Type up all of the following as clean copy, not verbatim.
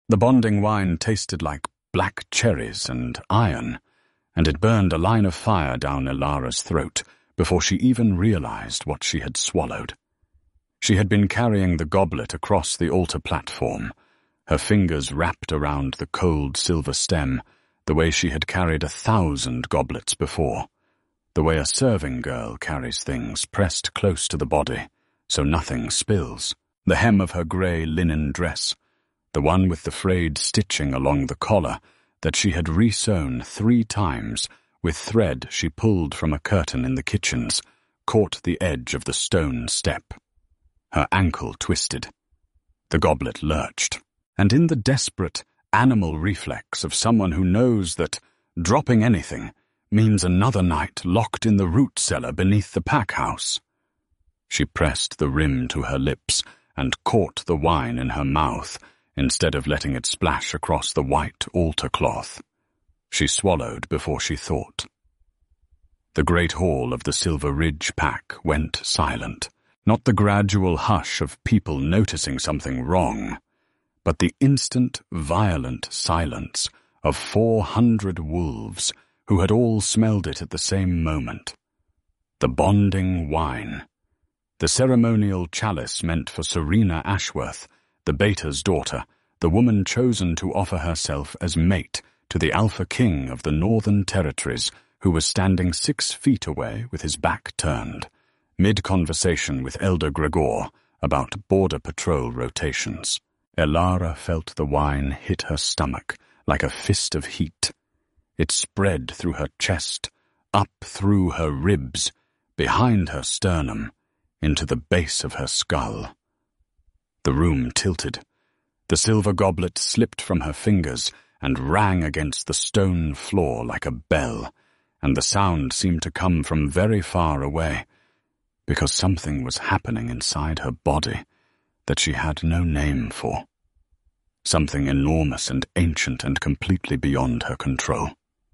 The bonding wine tasted like black cherries and iron, and it burned a line of fire down Elara's throat before she even realized what she had swallowed. She had been carrying the goblet across the altar platform, her fingers wrapped around the cold silver stem, the way she had carried 1,000 goblets before, the way a serving girl carries things pressed close to the body so nothing spills. The hem of her grey linen dress, the one with the frayed stitching along the collar that she had re-sewn 3 times with thread she pulled from a curtain in the kitchens, caught the edge of the stone step. Her ankle twisted. The goblet lurched, and in the desperate animal reflex of someone who knows that dropping anything means another night locked in the root cellar beneath the pack house, she pressed the rim to her lips and caught the wine in her mouth instead of letting it splash across the white altar cloth. She swallowed before she thought. The great hall of the Silver Ridge pack went silent, not the gradual hush of people noticing something wrong, but the instant, violent silence of 400 wolves who had all smelled it at the same moment. The bonding wine. The ceremonial chalice meant for Serena Ashworth, the Beta's daughter, the woman chosen to offer herself as mate to the Alpha King of the Northern Territories, who was standing 6 feet away with his back turned, mid-conversation with Elder Gregor about border patrol rotations. Elara felt the wine hit her stomach like a fist of heat. It spread through her chest, up through her ribs, behind her sternum, into the base of her skull. The room tilted. The silver goblet slipped from her fingers and rang against the stone floor like a bell, and the sound seemed to come from very far away, because something was happening inside her body that she had no name for. Something enormous and ancient and completely beyond her control.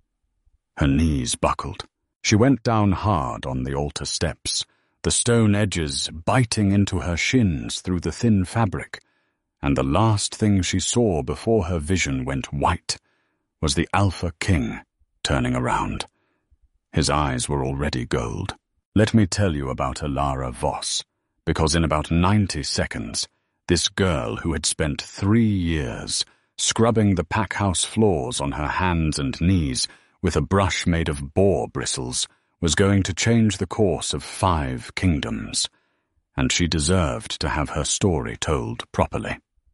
Her knees buckled. She went down hard on the altar steps, the stone edges biting into her shins through the thin fabric, and the last thing she saw before her vision went white was the Alpha King turning around. His eyes were already gold. Let me tell you about Elara Voss, because in about 90 seconds, this girl who had spent 3 years scrubbing the pack-house floors on her hands and knees with a brush made of boar bristles was going to change the course of 5 kingdoms, and she deserved to have her story told properly.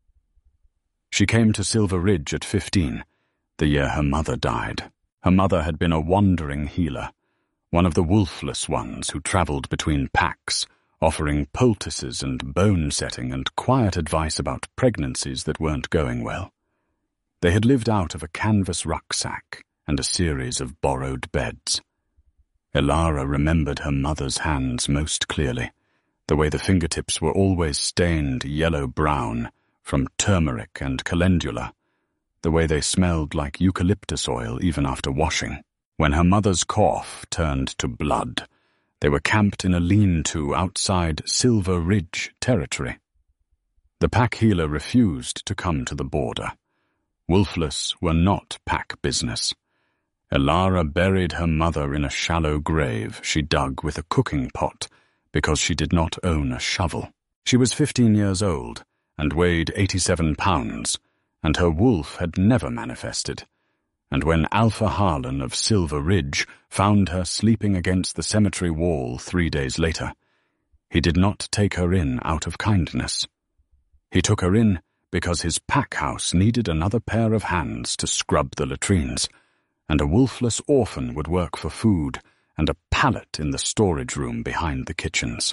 She came to Silver Ridge at 15, the year her mother died. Her mother had been a wandering healer, one of the wolfless ones who travelled between packs, offering poultices and bone-setting and quiet advice about pregnancies that weren't going well. They had lived out of a canvas rucksack and a series of borrowed beds. Elara remembered her mother's hands most clearly, the way the fingertips were always stained yellow-brown from turmeric and calendula, the way they smelled like eucalyptus oil even after washing. When her mother's cough turned to blood, they were camped in a lean-to outside Silver Ridge territory. The pack healer refused to come to the border. Wolfless were not pack business. Elara buried her mother in a shallow grave she dug with a cooking pot because she did not own a shovel. She was 15 years old and weighed 87 pounds, and her wolf had never manifested. And when Alpha Harlan of Silver Ridge found her sleeping against the cemetery wall 3 days later, he did not take her in out of kindness. He took her in because his pack house needed another pair of hands to scrub the latrines, and a wolfless orphan would work for food and a pallet in the storage room behind the kitchens.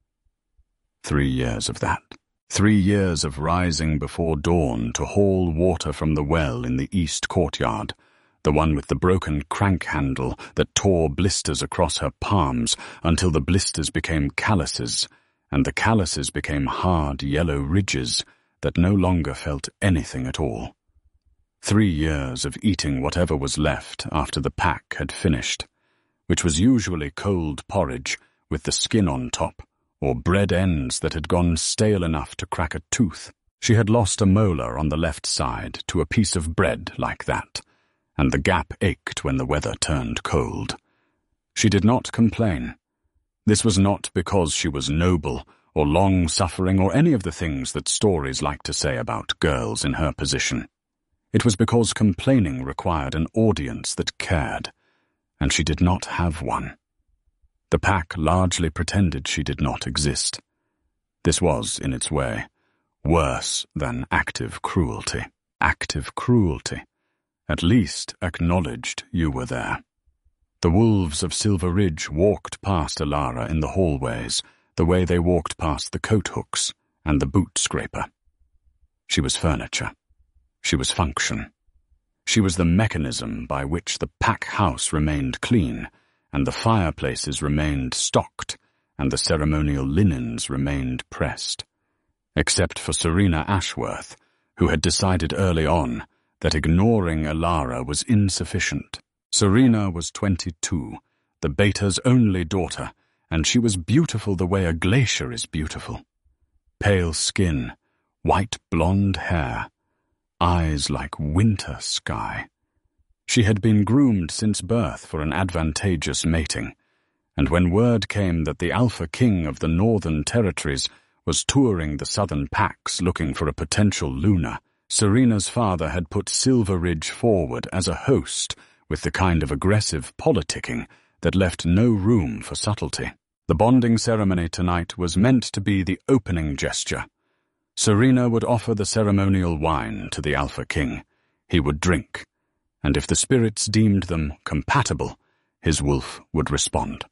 3 years of that. 3 years of rising before dawn to haul water from the well in the east courtyard, the one with the broken crank handle that tore blisters across her palms until the blisters became calluses, and the calluses became hard yellow ridges that no longer felt anything at all. 3 years of eating whatever was left after the pack had finished, which was usually cold porridge with the skin on top, or bread ends that had gone stale enough to crack a tooth. She had lost a molar on the left side to a piece of bread like that, and the gap ached when the weather turned cold. She did not complain. This was not because she was noble or long-suffering or any of the things that stories like to say about girls in her position. It was because complaining required an audience that cared, and she did not have one. The pack largely pretended she did not exist. This was, in its way, worse than active cruelty. Active cruelty. At least acknowledged you were there. The wolves of Silver Ridge walked past Elara in the hallways, the way they walked past the coat hooks and the boot scraper. She was furniture. She was function. She was the mechanism by which the pack house remained clean, and the fireplaces remained stocked, and the ceremonial linens remained pressed. Except for Serena Ashworth, who had decided early on that ignoring Elara was insufficient. Serena was 22, the Beta's only daughter, and she was beautiful the way a glacier is beautiful. Pale skin, white blonde hair, eyes like winter sky. She had been groomed since birth for an advantageous mating, and when word came that the Alpha King of the Northern Territories was touring the southern packs looking for a potential Luna, Serena's father had put Silver Ridge forward as a host with the kind of aggressive politicking that left no room for subtlety. The bonding ceremony tonight was meant to be the opening gesture. Serena would offer the ceremonial wine to the Alpha King. He would drink, and if the spirits deemed them compatible, his wolf would respond.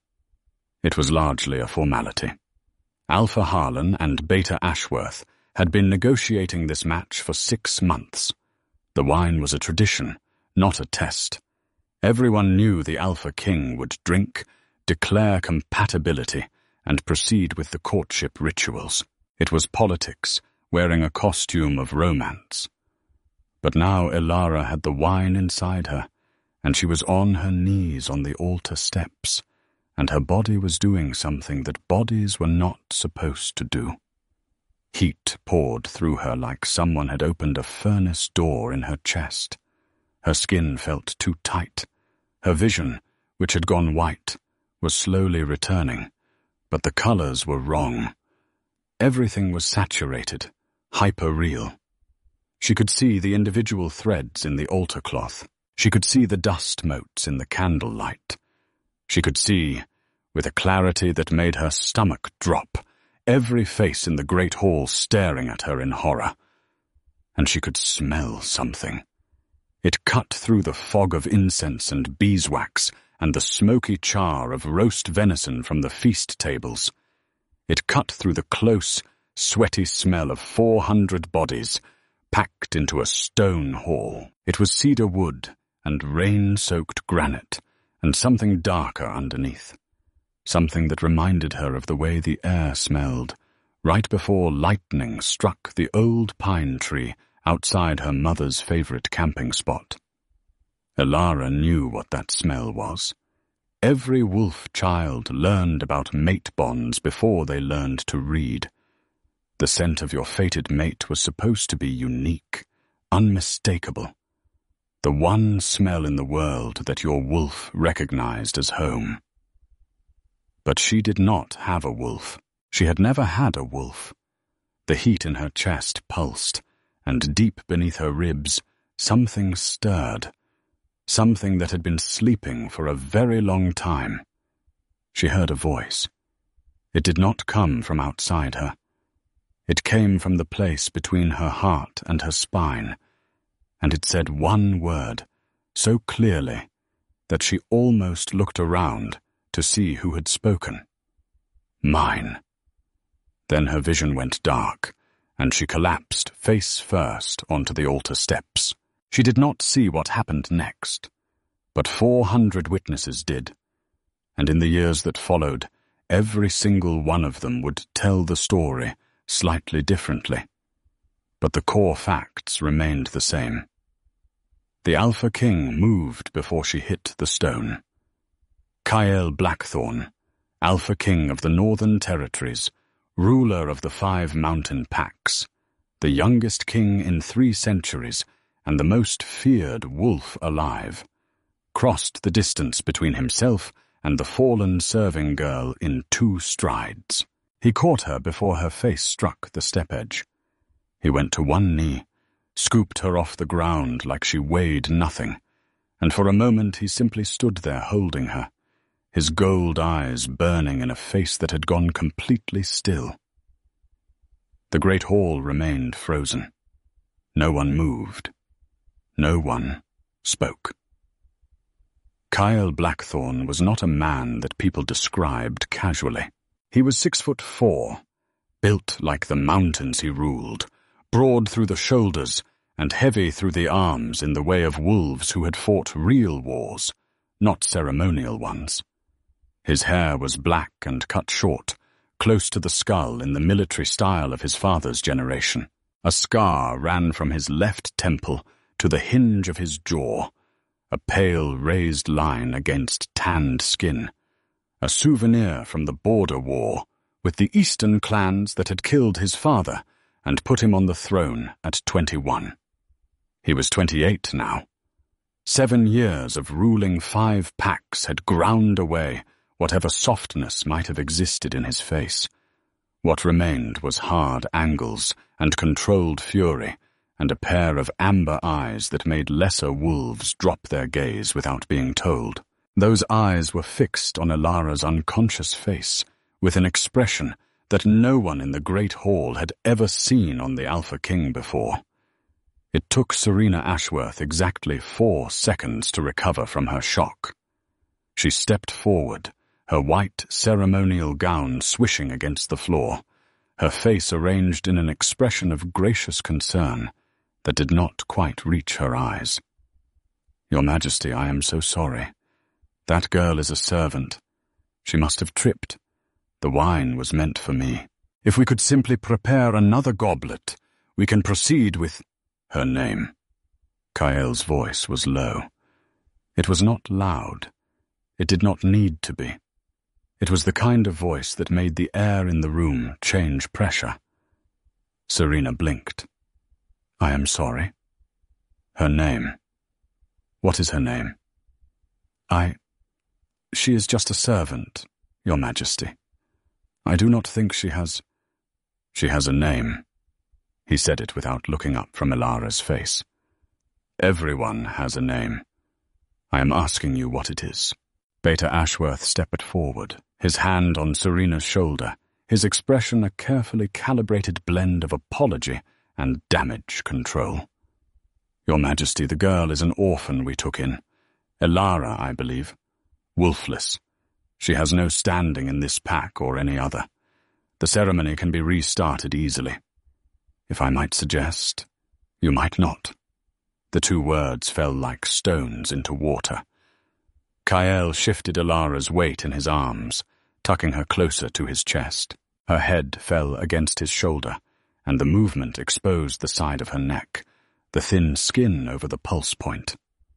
It was largely a formality. Alpha Harlan and Beta Ashworth had been negotiating this match for 6 months. The wine was a tradition, not a test. Everyone knew the Alpha King would drink, declare compatibility, and proceed with the courtship rituals. It was politics, wearing a costume of romance. But now Elara had the wine inside her, and she was on her knees on the altar steps, and her body was doing something that bodies were not supposed to do. Heat poured through her like someone had opened a furnace door in her chest. Her skin felt too tight. Her vision, which had gone white, was slowly returning, but the colors were wrong. Everything was saturated, hyper-real. She could see the individual threads in the altar cloth. She could see the dust motes in the candlelight. She could see, with a clarity that made her stomach drop, every face in the great hall staring at her in horror. And she could smell something. It cut through the fog of incense and beeswax and the smoky char of roast venison from the feast tables. It cut through the close, sweaty smell of 400 bodies packed into a stone hall. It was cedar wood and rain-soaked granite and something darker underneath. Something that reminded her of the way the air smelled right before lightning struck the old pine tree outside her mother's favorite camping spot. Elara knew what that smell was. Every wolf child learned about mate bonds before they learned to read. The scent of your fated mate was supposed to be unique, unmistakable. The one smell in the world that your wolf recognized as home. But she did not have a wolf. She had never had a wolf. The heat in her chest pulsed, and deep beneath her ribs, something stirred. Something that had been sleeping for a very long time. She heard a voice. It did not come from outside her. It came from the place between her heart and her spine, and it said one word, so clearly that she almost looked around to see who had spoken. Mine. Then her vision went dark, and she collapsed face first onto the altar steps. She did not see what happened next, but 400 witnesses did, and in the years that followed, every single one of them would tell the story slightly differently, but the core facts remained the same. The Alpha King moved before she hit the stone. Kyle Blackthorn, Alpha King of the Northern Territories, ruler of the 5 mountain packs, the youngest king in 3 centuries and the most feared wolf alive, crossed the distance between himself and the fallen serving girl in 2 strides. He caught her before her face struck the step edge. He went to one knee, scooped her off the ground like she weighed nothing, and for a moment he simply stood there holding her, his gold eyes burning in a face that had gone completely still. The great hall remained frozen. No one moved. No one spoke. Kyle Blackthorne was not a man that people described casually. He was 6'4", built like the mountains he ruled, broad through the shoulders and heavy through the arms in the way of wolves who had fought real wars, not ceremonial ones. His hair was black and cut short, close to the skull in the military style of his father's generation. A scar ran from his left temple to the hinge of his jaw, a pale raised line against tanned skin, a souvenir from the border war with the eastern clans that had killed his father and put him on the throne at 21. He was 28 now. 7 years of ruling 5 packs had ground away whatever softness might have existed in his face. What remained was hard angles and controlled fury, and a pair of amber eyes that made lesser wolves drop their gaze without being told. Those eyes were fixed on Elara's unconscious face, with an expression that no one in the great hall had ever seen on the Alpha King before. It took Serena Ashworth exactly 4 seconds to recover from her shock. She stepped forward, her white ceremonial gown swishing against the floor, her face arranged in an expression of gracious concern that did not quite reach her eyes. "Your Majesty, I am so sorry. That girl is a servant. She must have tripped. The wine was meant for me. If we could simply prepare another goblet, we can proceed with her name." Kael's voice was low. It was not loud. It did not need to be. It was the kind of voice that made the air in the room change pressure. Serena blinked. "I am sorry." "Her name. What is her name?" She is just a servant, Your Majesty. I do not think she has... She has a name." He said it without looking up from Elara's face. "Everyone has a name. I am asking you what it is." Beta Ashworth stepped forward, his hand on Serena's shoulder, his expression a carefully calibrated blend of apology and damage control. "Your Majesty, the girl is an orphan we took in. Elara, I believe. Wolfless. She has no standing in this pack or any other. The ceremony can be restarted easily. If I might suggest, you might not." The 2 words fell like stones into water. Kael shifted Elara's weight in his arms, tucking her closer to his chest. Her head fell against his shoulder, and the movement exposed the side of her neck, the thin skin over the pulse point.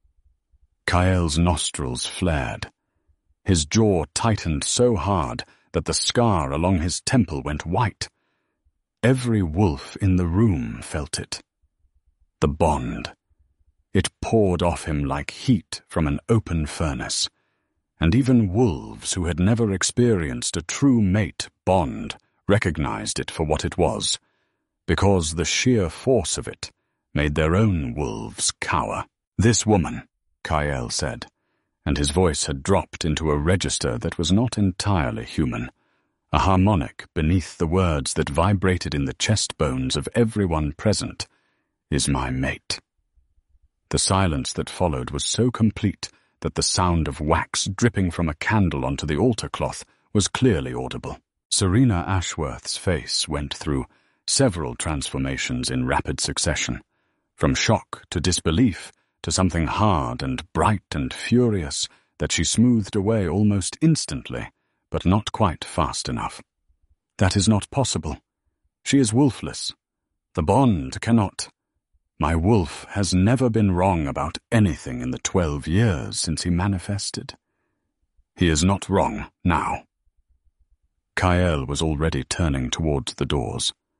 Kael's nostrils flared. His jaw tightened so hard that the scar along his temple went white. Every wolf in the room felt it. The bond. It poured off him like heat from an open furnace, and even wolves who had never experienced a true mate bond recognized it for what it was, because the sheer force of it made their own wolves cower. "This woman," Kael said, and his voice had dropped into a register that was not entirely human, a harmonic beneath the words that vibrated in the chest bones of everyone present, "is my mate." The silence that followed was so complete that the sound of wax dripping from a candle onto the altar cloth was clearly audible. Serena Ashworth's face went through several transformations in rapid succession, from shock to disbelief to something hard and bright and furious that she smoothed away almost instantly, but not quite fast enough. "That is not possible. She is wolfless. The bond cannot... My wolf has never been wrong about anything in the 12 years since he manifested. He is not wrong now." Kael was already turning towards the doors.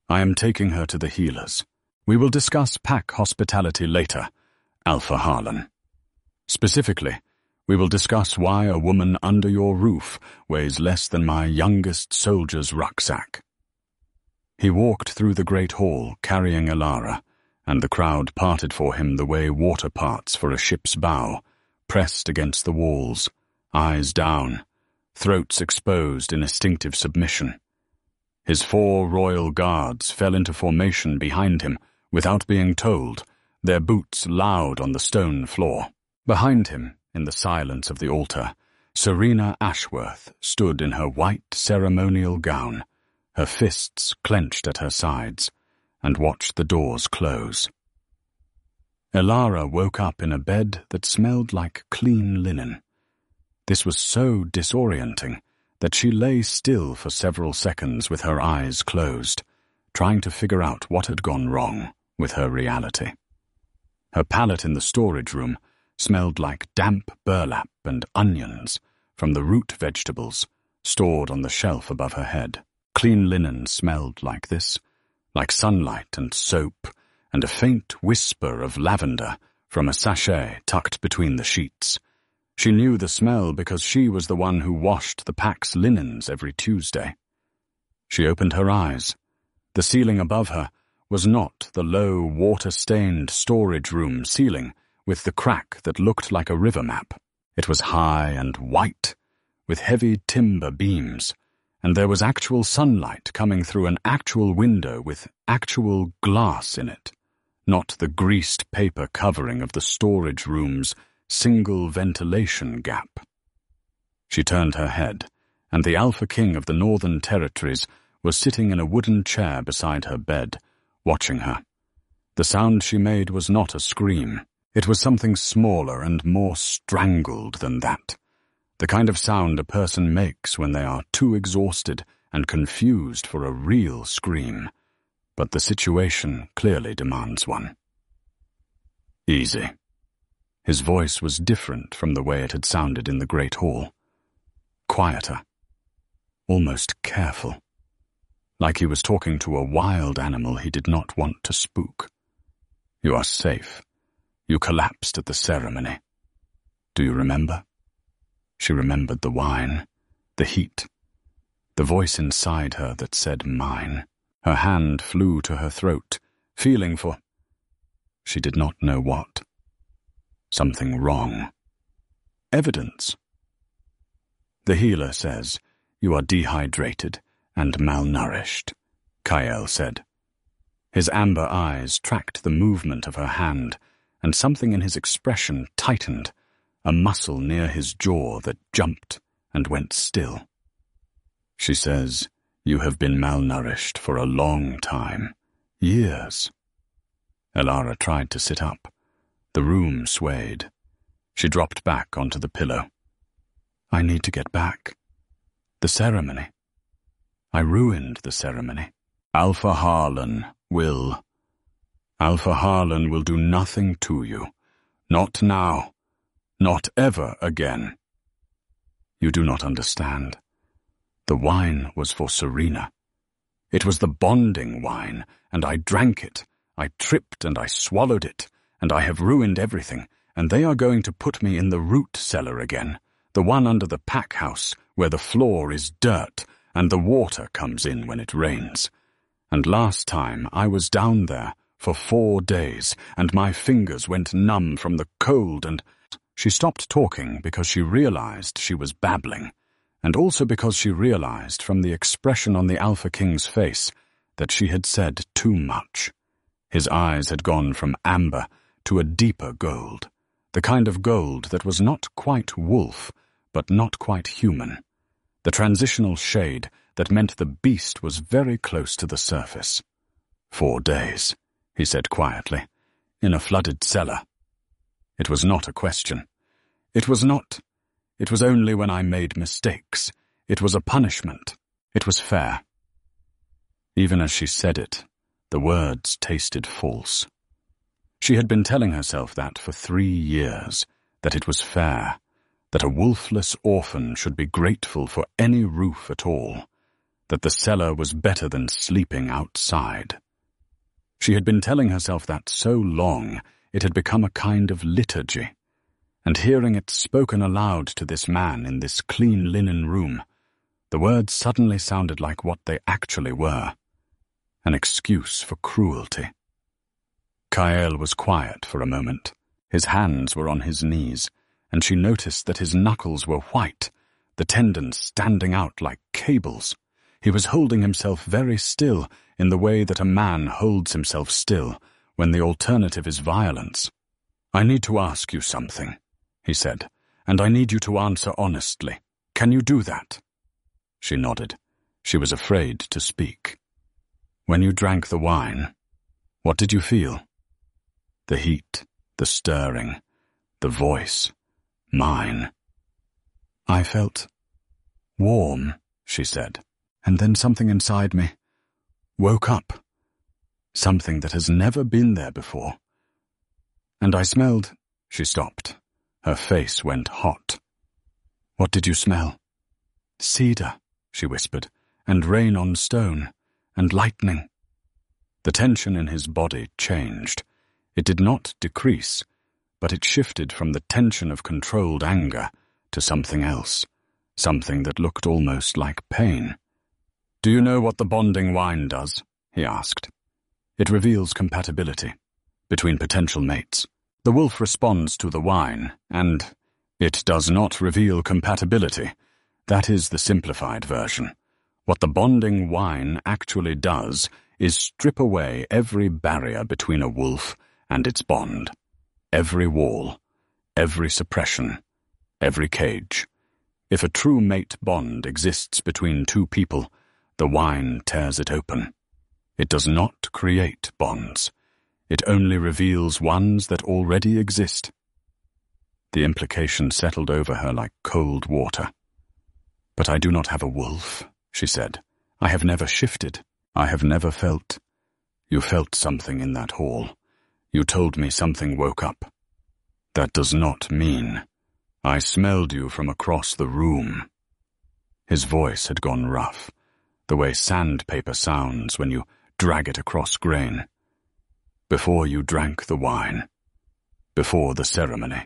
I am taking her to the healers. We will discuss pack hospitality later, Alpha Harlan. Specifically, we will discuss why a woman under your roof weighs less than my youngest soldier's rucksack. He walked through the great hall carrying Elara, and the crowd parted for him the way water parts for a ship's bow, pressed against the walls, eyes down, throats exposed in instinctive submission. His 4 royal guards fell into formation behind him without being told, their boots loud on the stone floor. Behind him, in the silence of the altar, Serena Ashworth stood in her white ceremonial gown, her fists clenched at her sides, and watched the doors close. Elara woke up in a bed that smelled like clean linen. This was so disorienting that she lay still for several seconds with her eyes closed, trying to figure out what had gone wrong with her reality. Her pallet in the storage room smelled like damp burlap and onions from the root vegetables stored on the shelf above her head. Clean linen smelled like this, like sunlight and soap, and a faint whisper of lavender from a sachet tucked between the sheets. She knew the smell because she was the one who washed the pack's linens every Tuesday. She opened her eyes. The ceiling above her was not the low, water-stained storage room ceiling with the crack that looked like a river map. It was high and white, with heavy timber beams, and there was actual sunlight coming through an actual window with actual glass in it, not the greased paper covering of the storage room's single ventilation gap. She turned her head, and the Alpha King of the Northern Territories was sitting in a wooden chair beside her bed, watching her. The sound she made was not a scream. It was something smaller and more strangled than that, the kind of sound a person makes when they are too exhausted and confused for a real scream, but the situation clearly demands one. Easy. His voice was different from the way it had sounded in the great hall. Quieter, almost careful, like he was talking to a wild animal he did not want to spook. You are safe. You collapsed at the ceremony. Do you remember? She remembered the wine, the heat, the voice inside her that said mine. Her hand flew to her throat, feeling for... She did not know what. Something wrong. Evidence. The healer says, "You are dehydrated and malnourished," Kyle said. His amber eyes tracked the movement of her hand, and something in his expression tightened, a muscle near his jaw that jumped and went still. She says, "You have been malnourished for a long time. Years." Elara tried to sit up. The room swayed. She dropped back onto the pillow. "I need to get back. The ceremony. I ruined the ceremony. Alpha Harlan will do nothing to you. Not now. Not ever again." "You do not understand. The wine was for Serena. It was the bonding wine, and I drank it. I tripped and I swallowed it, and I have ruined everything, and they are going to put me in the root cellar again, the one under the pack house where the floor is dirt and the water comes in when it rains. And last time I was down there for 4 days, and my fingers went numb from the cold and—" She stopped talking because she realized she was babbling, and also because she realized from the expression on the Alpha King's face that she had said too much. His eyes had gone from amber to a deeper gold, the kind of gold that was not quite wolf, but not quite human, the transitional shade that meant the beast was very close to the surface. 4 days, he said quietly, in a flooded cellar. It was not a question. It was only when I made mistakes. It was a punishment. It was fair. Even as she said it, the words tasted false. She had been telling herself that for 3 years, that it was fair, that a wolfless orphan should be grateful for any roof at all. that the cellar was better than sleeping outside. She had been telling herself that so long it had become a kind of liturgy, and hearing it spoken aloud to this man in this clean linen room, the words suddenly sounded like what they actually were, an excuse for cruelty. Kael was quiet for a moment. His hands were on his knees, and she noticed that his knuckles were white, the tendons standing out like cables. He was holding himself very still in the way that a man holds himself still when the alternative is violence. "I need to ask you something," he said, "and I need you to answer honestly. Can you do that?" She nodded. She was afraid to speak. "When you drank the wine, what did you feel?" "The heat, the stirring, the voice, mine." "I felt warm," she said, "and then something inside me woke up, something that has never been there before. And I smelled—" She stopped. Her face went hot. "What did you smell?" "Cedar," she whispered, "and rain on stone, and lightning." The tension in his body changed. It did not decrease, but it shifted from the tension of controlled anger to something else, something that looked almost like pain. "Do you know what the bonding wine does?" he asked. "It reveals compatibility between potential mates. The wolf responds to the wine, and it does not reveal compatibility. That is the simplified version. What the bonding wine actually does is strip away every barrier between a wolf and its bond, every wall, every suppression, every cage. If a true mate bond exists between two people, the wine tears it open. It does not create bonds. It only reveals ones that already exist." The implication settled over her like cold water. "But I do not have a wolf," she said. "I have never shifted. I have never felt—" "You felt something in that hall. You told me something woke up. That does not mean. I smelled you from across the room." His voice had gone rough, the way sandpaper sounds when you drag it across grain. "Before you drank the wine. Before the ceremony.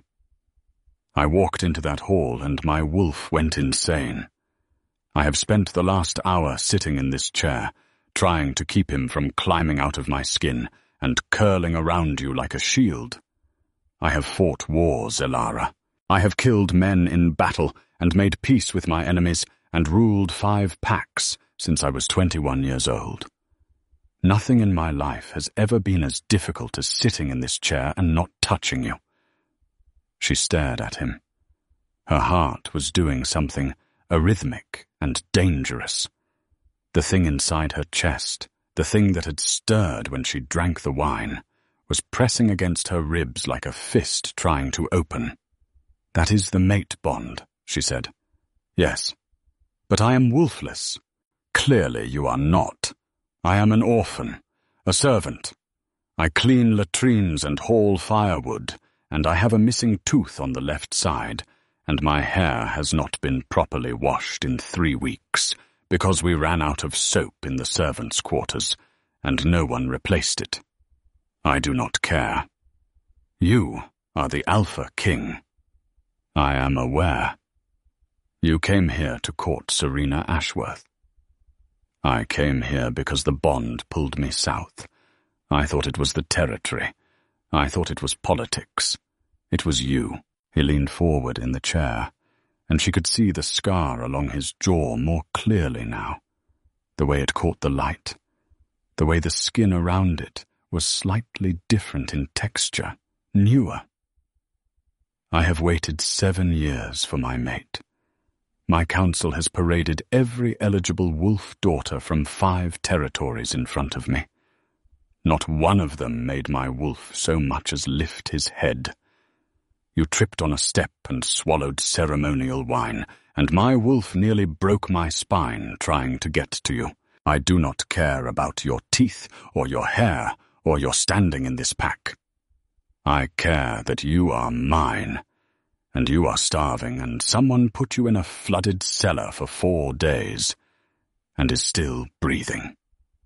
I walked into that hall and my wolf went insane. I have spent the last hour sitting in this chair, trying to keep him from climbing out of my skin and curling around you like a shield. I have fought wars, Elara. I have killed men in battle and made peace with my enemies and ruled 5 packs since I was 21 years old. Nothing in my life has ever been as difficult as sitting in this chair and not touching you." She stared at him. Her heart was doing something arrhythmic and dangerous. The thing inside her chest, the thing that had stirred when she drank the wine, was pressing against her ribs like a fist trying to open. "That is the mate bond," she said. "Yes. But I am wolfless." "Clearly you are not. I am an orphan, a servant. I clean latrines and haul firewood, and I have a missing tooth on the left side, and my hair has not been properly washed in 3 weeks, because we ran out of soap in the servants' quarters, and no one replaced it. I do not care. You are the Alpha King. I am aware. You came here to court Serena Ashworth. I came here because the bond pulled me south. I thought it was the territory. I thought it was politics. It was you." He leaned forward in the chair, and she could see the scar along his jaw more clearly now, the way it caught the light, the way the skin around it was slightly different in texture, newer. "I have waited 7 years for my mate. My council has paraded every eligible wolf daughter from 5 territories in front of me. Not one of them made my wolf so much as lift his head. You tripped on a step and swallowed ceremonial wine, and my wolf nearly broke my spine trying to get to you. I do not care about your teeth or your hair or your standing in this pack. I care that you are mine, and you are starving, and someone put you in a flooded cellar for 4 days. and is still breathing.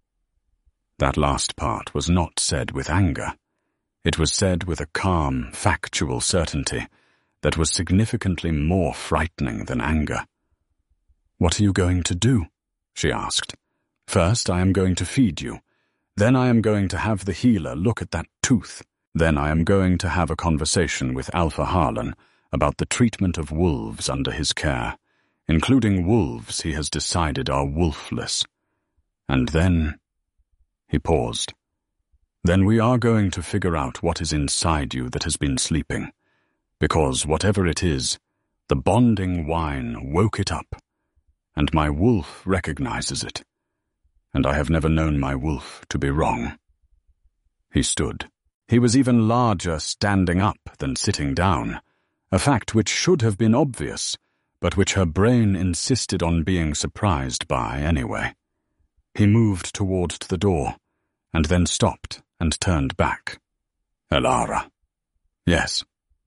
That last part was not said with anger. It was said with a calm, factual certainty that was significantly more frightening than anger. "What are you going to do?" she asked. "First, I am going to feed you. Then I am going to have the healer look at that tooth. Then I am going to have a conversation with Alpha Harlan about the treatment of wolves under his care, including wolves he has decided are wolfless. And then—" He paused. "Then we are going to figure out what is inside you that has been sleeping, because whatever it is, the bonding wine woke it up, and my wolf recognizes it, and I have never known my wolf to be wrong." He stood. He was even larger standing up than sitting down, a fact which should have been obvious, but which her brain insisted on being surprised by anyway. He moved towards the door, and then stopped and turned back. "Elara." "Yes.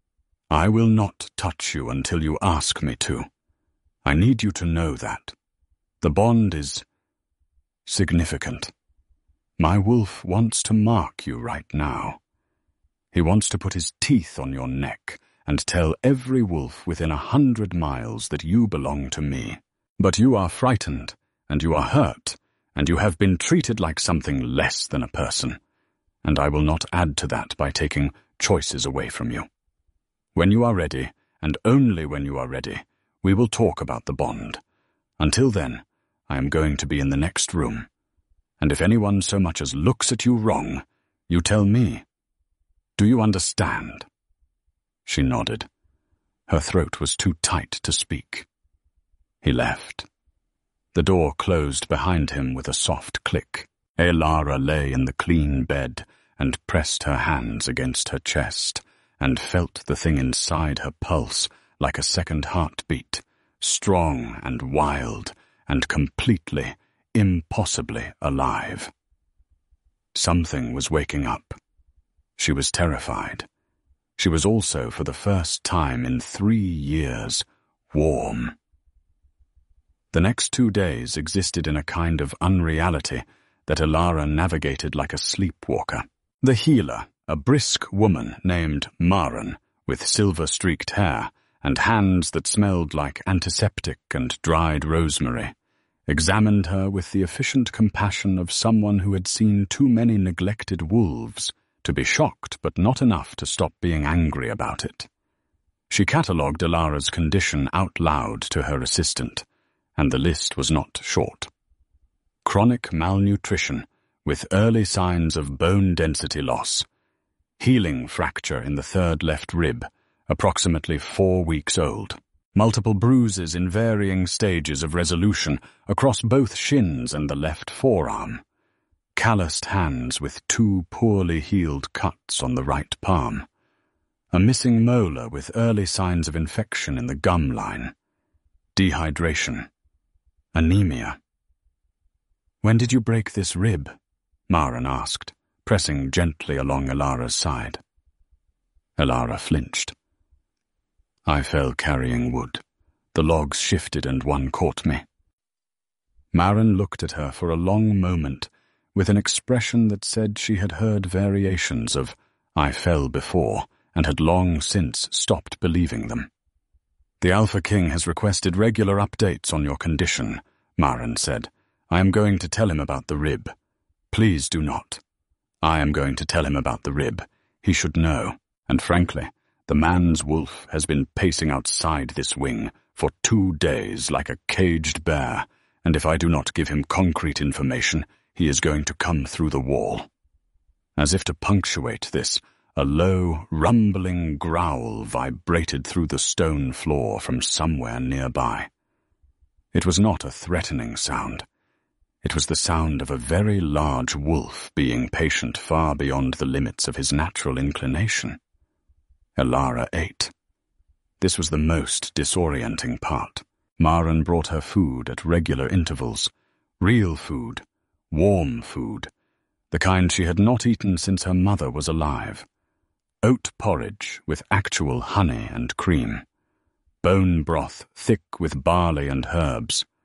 I will not touch you until you ask me to. I need you to know that. The bond is significant. My wolf wants to mark you right now. He wants to put his teeth on your neck and tell every wolf within 100 miles that you belong to me. But you are frightened, and you are hurt, and you have been treated like something less than a person, and I will not add to that by taking choices away from you. When you are ready, and only when you are ready, we will talk about the bond. Until then, I am going to be in the next room, and if anyone so much as looks at you wrong, you tell me. Do you understand?" She nodded. Her throat was too tight to speak. He left. The door closed behind him with a soft click. Elara lay in the clean bed and pressed her hands against her chest and felt the thing inside her pulse like a second heartbeat, strong and wild and completely, impossibly alive. Something was waking up. She was terrified. She was also, for the first time in 3 years, warm. The next 2 days existed in a kind of unreality that Elara navigated like a sleepwalker. The healer, a brisk woman named Maren, with silver-streaked hair and hands that smelled like antiseptic and dried rosemary, examined her with the efficient compassion of someone who had seen too many neglected wolves to be shocked but not enough to stop being angry about it. She catalogued Elara's condition out loud to her assistant, and the list was not short. Chronic malnutrition with early signs of bone density loss, healing fracture in the third left rib, approximately 4 weeks old, multiple bruises in varying stages of resolution across both shins and the left forearm, calloused hands with 2 poorly healed cuts on the right palm, a missing molar with early signs of infection in the gum line, dehydration, anemia. "When did you break this rib?" Maren asked, pressing gently along Elara's side. Elara flinched. "I fell carrying wood. The logs shifted and one caught me." Maren looked at her for a long moment with an expression that said she had heard variations of "I fell before" and had long since stopped believing them. "The Alpha King has requested regular updates on your condition," Maren said. "I am going to tell him about the rib. Please do not. I am going to tell him about the rib. He should know, and frankly, the man's wolf has been pacing outside this wing for 2 days like a caged bear, and if I do not give him concrete information, he is going to come through the wall." As if to punctuate this, a low, rumbling growl vibrated through the stone floor from somewhere nearby. It was not a threatening sound. It was the sound of a very large wolf being patient far beyond the limits of his natural inclination. Elara ate. This was the most disorienting part. Maren brought her food at regular intervals. Real food. Warm food. The kind she had not eaten since her mother was alive. Oat porridge with actual honey and cream. Bone broth thick with barley and herbs.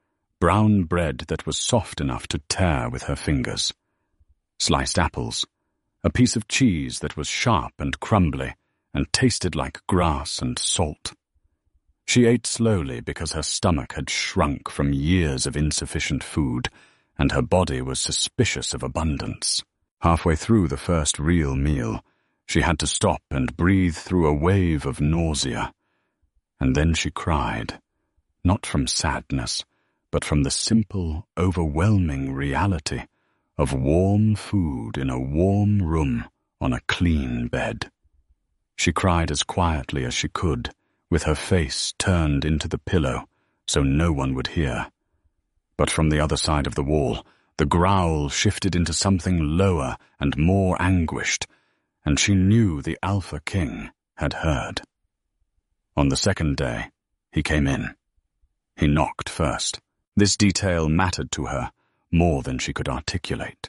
brown bread that was soft enough to tear with her fingers, sliced apples, a piece of cheese that was sharp and crumbly and tasted like grass and salt. She ate slowly because her stomach had shrunk from years of insufficient food, and her body was suspicious of abundance. Halfway through the first real meal, she had to stop and breathe through a wave of nausea. And then she cried, not from sadness, but from the simple, overwhelming reality of warm food in a warm room on a clean bed. She cried as quietly as she could, with her face turned into the pillow so no one would hear. But from the other side of the wall, the growl shifted into something lower and more anguished, and she knew the Alpha King had heard. On the second day, he came in. He knocked first. This detail mattered to her more than she could articulate.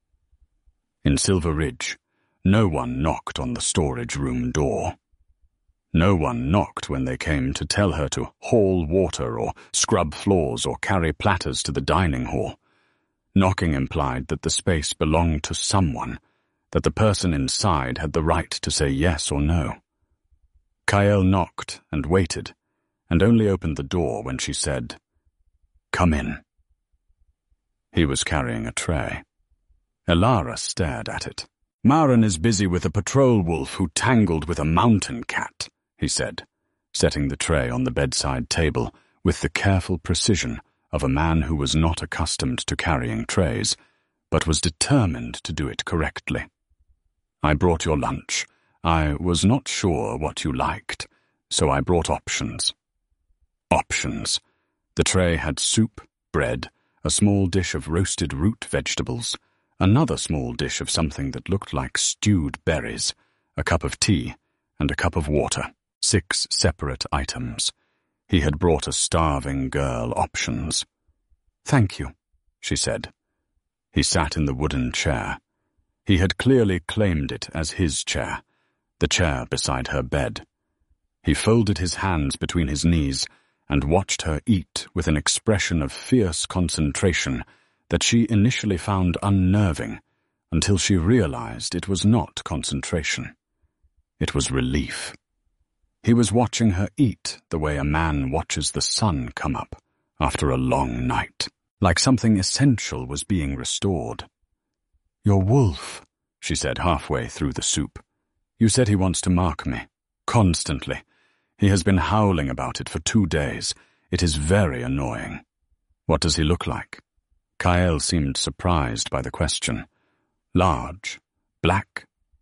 In Silver Ridge, no one knocked on the storage room door. No one knocked when they came to tell her to haul water or scrub floors or carry platters to the dining hall. Knocking implied that the space belonged to someone, that the person inside had the right to say yes or no. Kael knocked and waited, and only opened the door when she said, "Come in." He was carrying a tray. Elara stared at it. "Maren is busy with a patrol wolf who tangled with a mountain cat," he said, setting the tray on the bedside table with the careful precision of a man who was not accustomed to carrying trays, but was determined to do it correctly. "I brought your lunch. I was not sure what you liked, so I brought options." Options. The tray had soup, bread, a small dish of roasted root vegetables, another small dish of something that looked like stewed berries, a cup of tea, and a cup of water. 6 separate items. He had brought a starving girl options. "Thank you," she said. He sat in the wooden chair. He had clearly claimed it as his chair, the chair beside her bed. He folded his hands between his knees and watched her eat with an expression of fierce concentration that she initially found unnerving until she realized it was not concentration. It was relief. He was watching her eat the way a man watches the sun come up after a long night, like something essential was being restored. "Your wolf," she said halfway through the soup. "You said he wants to mark me. Constantly. He has been howling about it for 2 days. It is very annoying." "What does he look like?" Kael seemed surprised by the question. "Large. Black.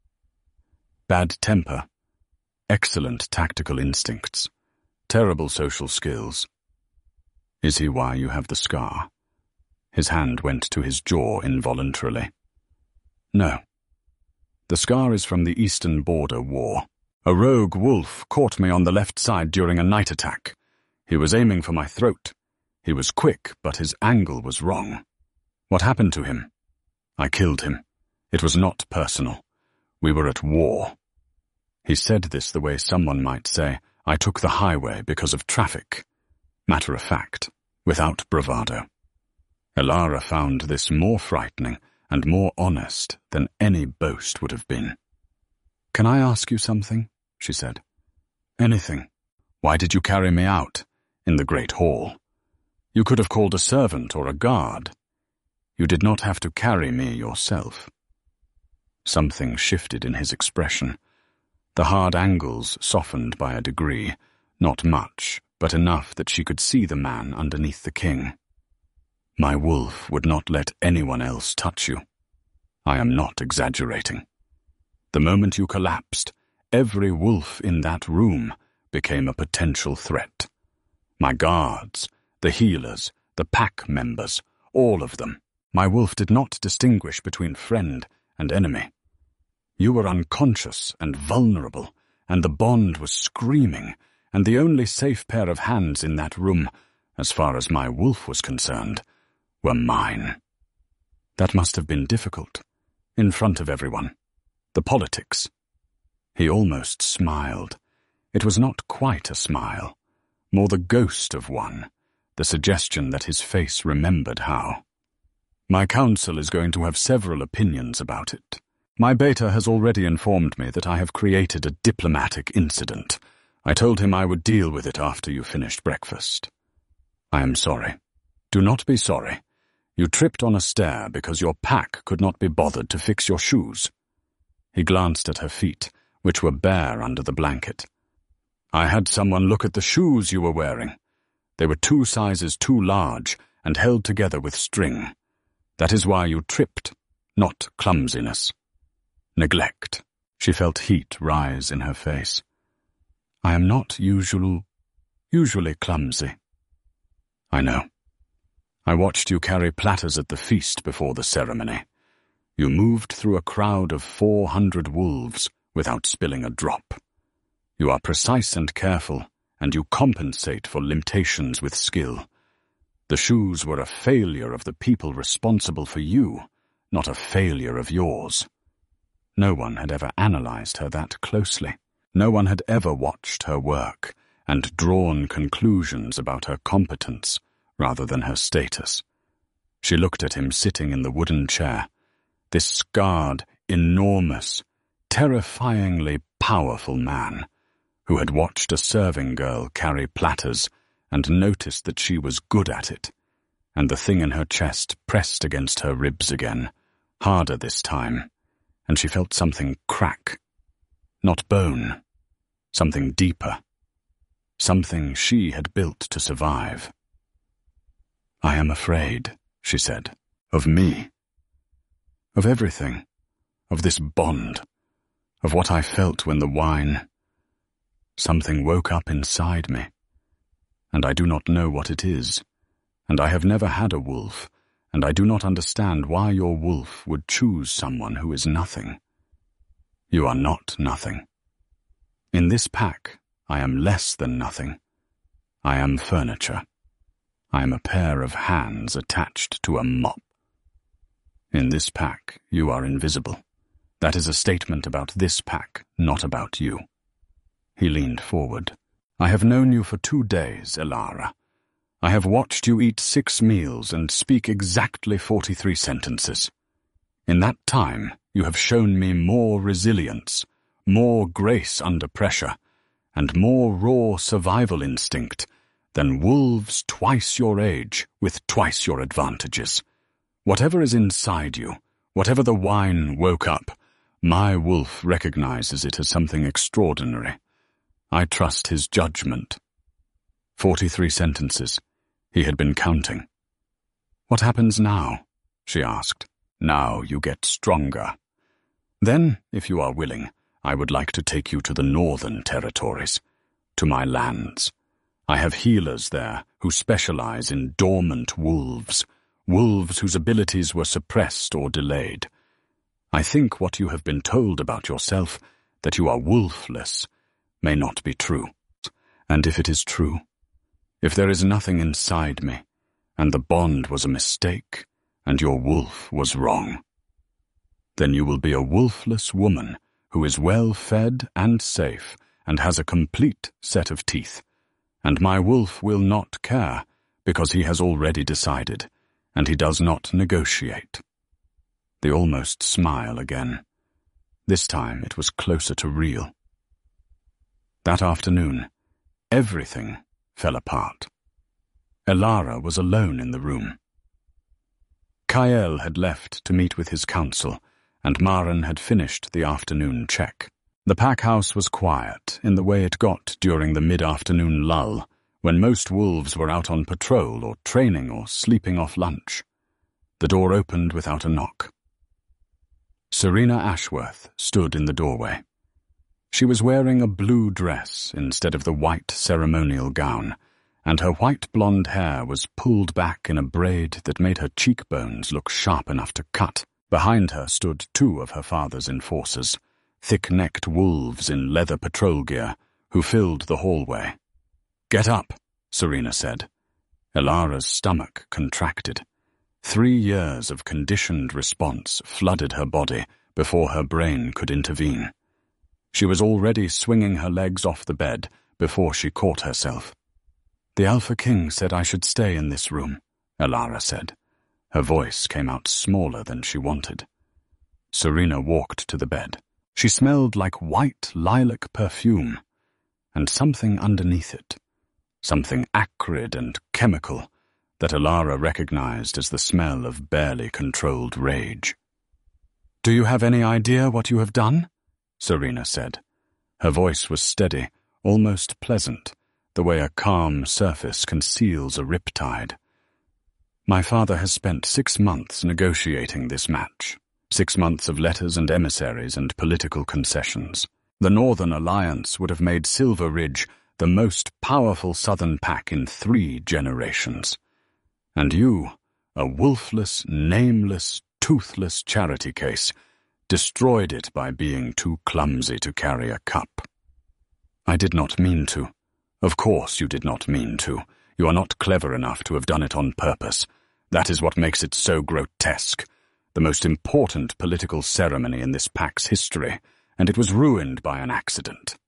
Bad temper. Excellent tactical instincts. Terrible social skills." "Is he why you have the scar?" His hand went to his jaw involuntarily. "No. The scar is from the Eastern Border War. A rogue wolf caught me on the left side during a night attack. He was aiming for my throat. He was quick, but his angle was wrong. What happened to him? I killed him. It was not personal. We were at war." He said this the way someone might say, "I took the highway because of traffic." Matter of fact, without bravado. Elara found this more frightening and more honest than any boast would have been. "Can I ask you something?" she said. "Anything. Why did you carry me out, in the Great Hall? You could have called a servant or a guard. You did not have to carry me yourself." Something shifted in his expression. The hard angles softened by a degree, not much, but enough that she could see the man underneath the king. "My wolf would not let anyone else touch you. I am not exaggerating. The moment you collapsed, every wolf in that room became a potential threat. My guards, the healers, the pack members, all of them. My wolf did not distinguish between friend and enemy. You were unconscious and vulnerable, and the bond was screaming, and the only safe pair of hands in that room, as far as my wolf was concerned, were mine. That must have been difficult, in front of everyone. The politics." He almost smiled. It was not quite a smile, more the ghost of one, the suggestion that his face remembered how. My council is going to have several opinions about it. My beta has already informed me that I have created a diplomatic incident. I told him I would deal with it after you finished breakfast. I am sorry. Do not be sorry. You tripped on a stair because your pack could not be bothered to fix your shoes. He glanced at her feet, which were bare under the blanket. I had someone look at the shoes you were wearing. They were 2 sizes too large and held together with string. That is why you tripped, not clumsiness. Neglect. She felt heat rise in her face. I am not usually clumsy. I know. I watched you carry platters at the feast before the ceremony. You moved through a crowd of 400 wolves without spilling a drop. You are precise and careful, and you compensate for limitations with skill. The shoes were a failure of the people responsible for you, not a failure of yours. No one had ever analyzed her that closely. No one had ever watched her work and drawn conclusions about her competence rather than her status. She looked at him sitting in the wooden chair, this scarred, enormous, terrifyingly powerful man who had watched a serving girl carry platters and noticed that she was good at it, and the thing in her chest pressed against her ribs again, harder this time, and she felt something crack. Not bone, something deeper, something she had built to survive. I am afraid, she said, of me. Of everything, of this bond, of what I felt when the wine... Something woke up inside me, and I do not know what it is, and I have never had a wolf, and I do not understand why your wolf would choose someone who is nothing. You are not nothing. In this pack, I am less than nothing. I am furniture. I am a pair of hands attached to a mop. In this pack, you are invisible. That is a statement about this pack, not about you. He leaned forward. I have known you for 2 days, Elara. I have watched you eat 6 meals and speak exactly 43 sentences. In that time, you have shown me more resilience, more grace under pressure, and more raw survival instinct than wolves twice your age with twice your advantages. Whatever is inside you, whatever the wine woke up, my wolf recognizes it as something extraordinary. I trust his judgment. 43 sentences. He had been counting. What happens now? She asked. Now you get stronger. Then, if you are willing, I would like to take you to the northern territories, to my lands. I have healers there who specialize in dormant wolves, wolves whose abilities were suppressed or delayed. I think what you have been told about yourself, that you are wolfless, may not be true. And if it is true, if there is nothing inside me, and the bond was a mistake, and your wolf was wrong, then you will be a wolfless woman who is well fed and safe and has a complete set of teeth. And my wolf will not care, because he has already decided, and he does not negotiate. The almost smile again. This time it was closer to real. That afternoon, everything fell apart. Elara was alone in the room. Kael had left to meet with his council, and Maren had finished the afternoon check. The pack house was quiet in the way it got during the mid-afternoon lull, when most wolves were out on patrol or training or sleeping off lunch. The door opened without a knock. Serena Ashworth stood in the doorway. She was wearing a blue dress instead of the white ceremonial gown, and her white blonde hair was pulled back in a braid that made her cheekbones look sharp enough to cut. Behind her stood 2 of her father's enforcers, thick-necked wolves in leather patrol gear, who filled the hallway. "Get up," Serena said. Elara's stomach contracted. 3 years of conditioned response flooded her body before her brain could intervene. She was already swinging her legs off the bed before she caught herself. "The Alpha King said I should stay in this room," Elara said. Her voice came out smaller than she wanted. Serena walked to the bed. She smelled like white lilac perfume, and something underneath it, something acrid and chemical, that Elara recognized as the smell of barely controlled rage. "Do you have any idea what you have done?" Serena said. Her voice was steady, almost pleasant, the way a calm surface conceals a riptide. "My father has spent 6 months negotiating this match. 6 months of letters and emissaries and political concessions. The Northern Alliance would have made Silver Ridge the most powerful Southern pack in 3 generations. And you, a wolfless, nameless, toothless charity case, destroyed it by being too clumsy to carry a cup." "I did not mean to." "Of course you did not mean to. You are not clever enough to have done it on purpose. That is what makes it so grotesque. The most important political ceremony in this pack's history, and it was ruined by an accident."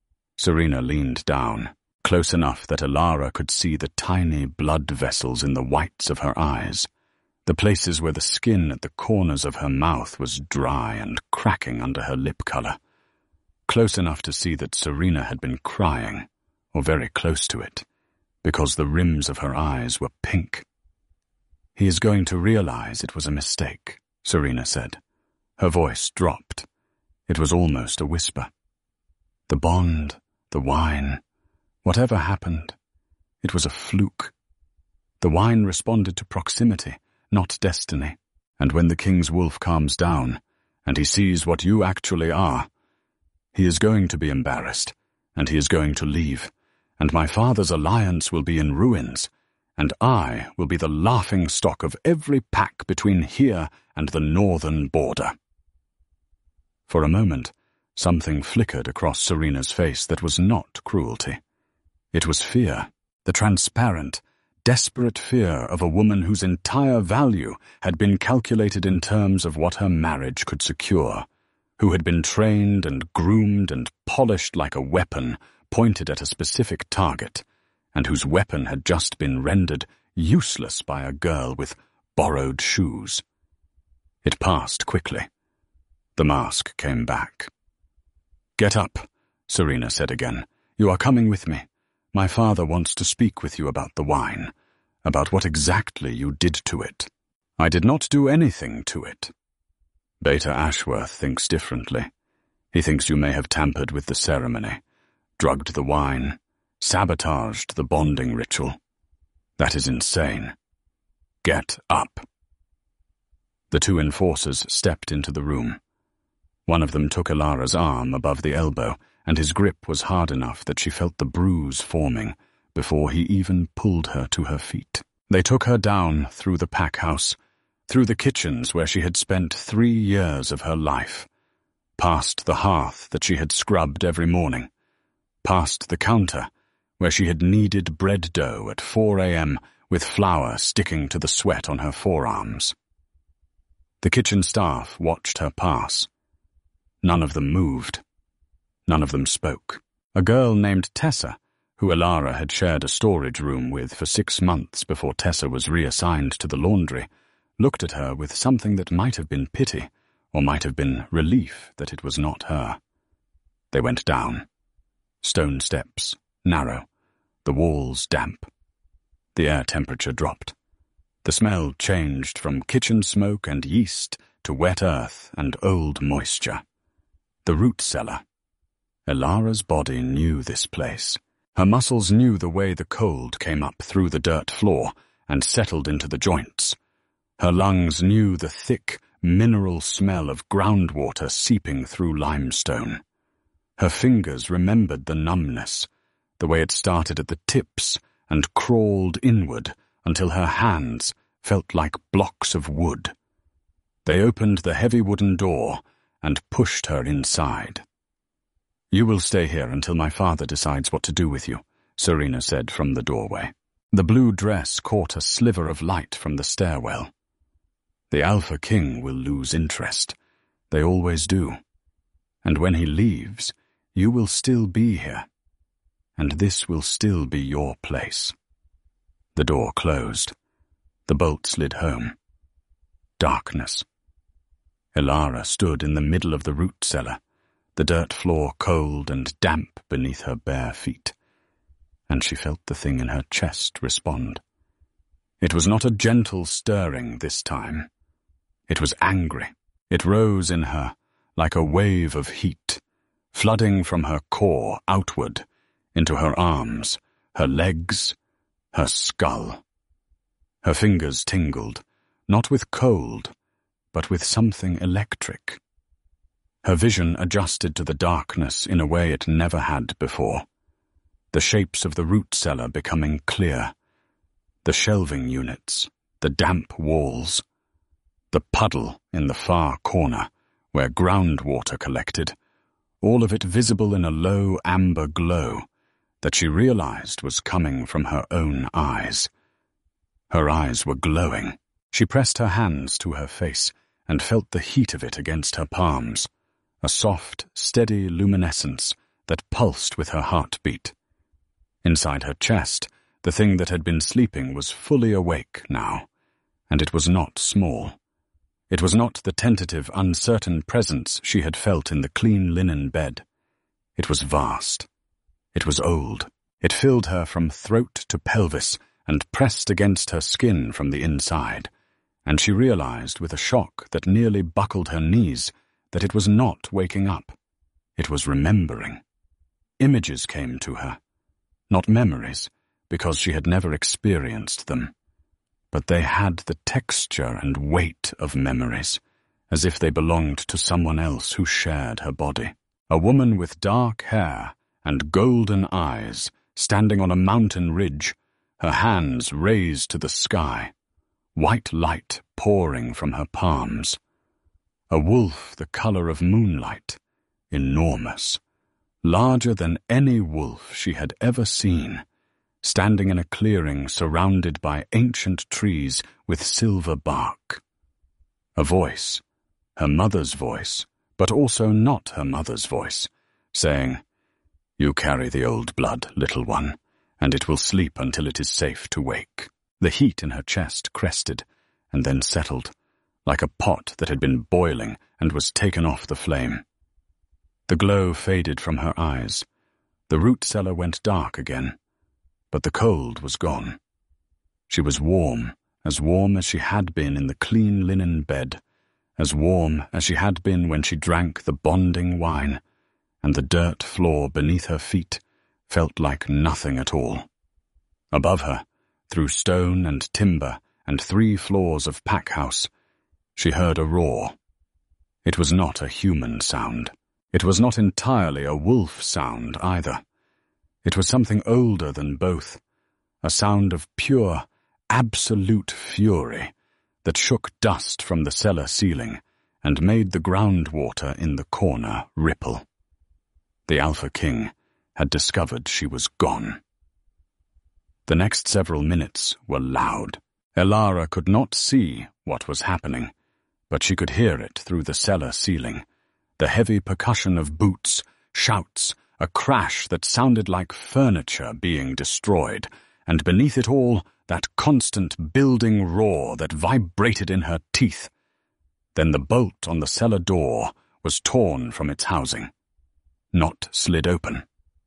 Serena leaned down, close enough that Elara could see the tiny blood vessels in the whites of her eyes, the places where the skin at the corners of her mouth was dry and cracking under her lip color, close enough to see that Serena had been crying, or very close to it, because the rims of her eyes were pink. "He is going to realize it was a mistake," Serena said. Her voice dropped. It was almost a whisper. "The bond, the wine, whatever happened, it was a fluke. The wine responded to proximity, not destiny. And when the King's wolf calms down, and he sees what you actually are, he is going to be embarrassed, and he is going to leave, and my father's alliance will be in ruins, and I will be the laughing stock of every pack between here and the northern border." For a moment, something flickered across Serena's face that was not cruelty. It was fear, the transparent, desperate fear of a woman whose entire value had been calculated in terms of what her marriage could secure, who had been trained and groomed and polished like a weapon pointed at a specific target, and whose weapon had just been rendered useless by a girl with borrowed shoes. It passed quickly. The mask came back. "Get up," Serena said again. "You are coming with me. My father wants to speak with you about the wine, about what exactly you did to it." "I did not do anything to it." Beta Ashworth thinks differently. He thinks you may have tampered with the ceremony, drugged the wine, sabotaged the bonding ritual. That is insane. Get up. The 2 enforcers stepped into the room. One of them took Elara's arm above the elbow, and his grip was hard enough that she felt the bruise forming before he even pulled her to her feet. They took her down through the pack house, through the kitchens where she had spent 3 years of her life, past the hearth that she had scrubbed every morning, past the counter where she had kneaded bread dough at 4 a.m. with flour sticking to the sweat on her forearms. The kitchen staff watched her pass. None of them moved. None of them spoke. A girl named Tessa, who Elara had shared a storage room with for 6 months before Tessa was reassigned to the laundry, looked at her with something that might have been pity, or might have been relief that it was not her. They went down. Stone steps, narrow, the walls damp. The air temperature dropped. The smell changed from kitchen smoke and yeast to wet earth and old moisture. The root cellar. Elara's body knew this place. Her muscles knew the way the cold came up through the dirt floor and settled into the joints. Her lungs knew the thick, mineral smell of groundwater seeping through limestone. Her fingers remembered the numbness, the way it started at the tips and crawled inward until her hands felt like blocks of wood. They opened the heavy wooden door and pushed her inside. "You will stay here until my father decides what to do with you," Serena said from the doorway. The blue dress caught a sliver of light from the stairwell. "The Alpha King will lose interest. They always do. And when he leaves, you will still be here. And this will still be your place." The door closed. The bolt slid home. Darkness. Elara stood in the middle of the root cellar, the dirt floor cold and damp beneath her bare feet, and she felt the thing in her chest respond. It was not a gentle stirring this time. It was angry. It rose in her like a wave of heat, flooding from her core outward into her arms, her legs, her skull. Her fingers tingled, not with cold, but with something electric. Her vision adjusted to the darkness in a way it never had before, the shapes of the root cellar becoming clear, the shelving units, the damp walls, the puddle in the far corner where groundwater collected, all of it visible in a low amber glow that she realized was coming from her own eyes. Her eyes were glowing. She pressed her hands to her face and felt the heat of it against her palms, a soft, steady luminescence that pulsed with her heartbeat. Inside her chest, the thing that had been sleeping was fully awake now, and it was not small. It was not the tentative, uncertain presence she had felt in the clean linen bed. It was vast. It was old. It filled her from throat to pelvis and pressed against her skin from the inside, and she realized with a shock that nearly buckled her knees that it was not waking up. It was remembering. Images came to her. Not memories, because she had never experienced them, but they had the texture and weight of memories, as if they belonged to someone else who shared her body. A woman with dark hair and golden eyes, standing on a mountain ridge, her hands raised to the sky, white light pouring from her palms. A wolf the color of moonlight, enormous, larger than any wolf she had ever seen, standing in a clearing surrounded by ancient trees with silver bark. A voice, her mother's voice, but also not her mother's voice, saying, "You carry the old blood, little one, and it will sleep until it is safe to wake." The heat in her chest crested, and then settled, like a pot that had been boiling and was taken off the flame. The glow faded from her eyes. The root cellar went dark again, but the cold was gone. She was warm as she had been in the clean linen bed, as warm as she had been when she drank the bonding wine, and the dirt floor beneath her feet felt like nothing at all. Above her, through stone and timber and 3 floors of pack house, she heard a roar. It was not a human sound. It was not entirely a wolf sound either. It was something older than both, a sound of pure, absolute fury that shook dust from the cellar ceiling and made the groundwater in the corner ripple. The Alpha King had discovered she was gone. The next several minutes were loud. Elara could not see what was happening, but she could hear it through the cellar ceiling, the heavy percussion of boots, shouts, a crash that sounded like furniture being destroyed, and beneath it all, that constant building roar that vibrated in her teeth. Then the bolt on the cellar door was torn from its housing. Not slid open.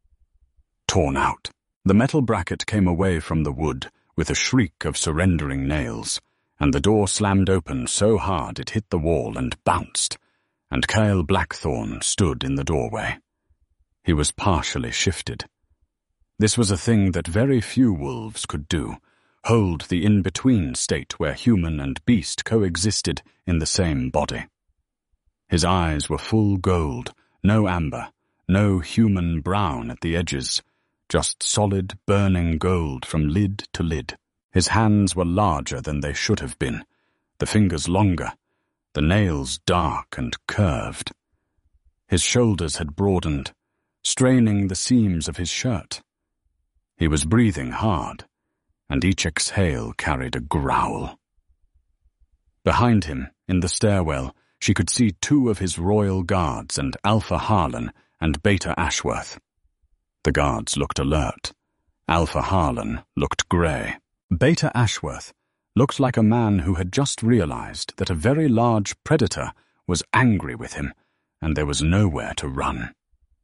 Torn out. The metal bracket came away from the wood with a shriek of surrendering nails, and the door slammed open so hard it hit the wall and bounced, and Kyle Blackthorn stood in the doorway. He was partially shifted. This was a thing that very few wolves could do, hold the in-between state where human and beast coexisted in the same body. His eyes were full gold, no amber, no human brown at the edges, just solid, burning gold from lid to lid. His hands were larger than they should have been, the fingers longer, the nails dark and curved. His shoulders had broadened, straining the seams of his shirt. He was breathing hard, and each exhale carried a growl. Behind him, in the stairwell, she could see 2 of his royal guards and Alpha Harlan and Beta Ashworth. The guards looked alert. Alpha Harlan looked grey. Beta Ashworth looked like a man who had just realized that a very large predator was angry with him, and there was nowhere to run.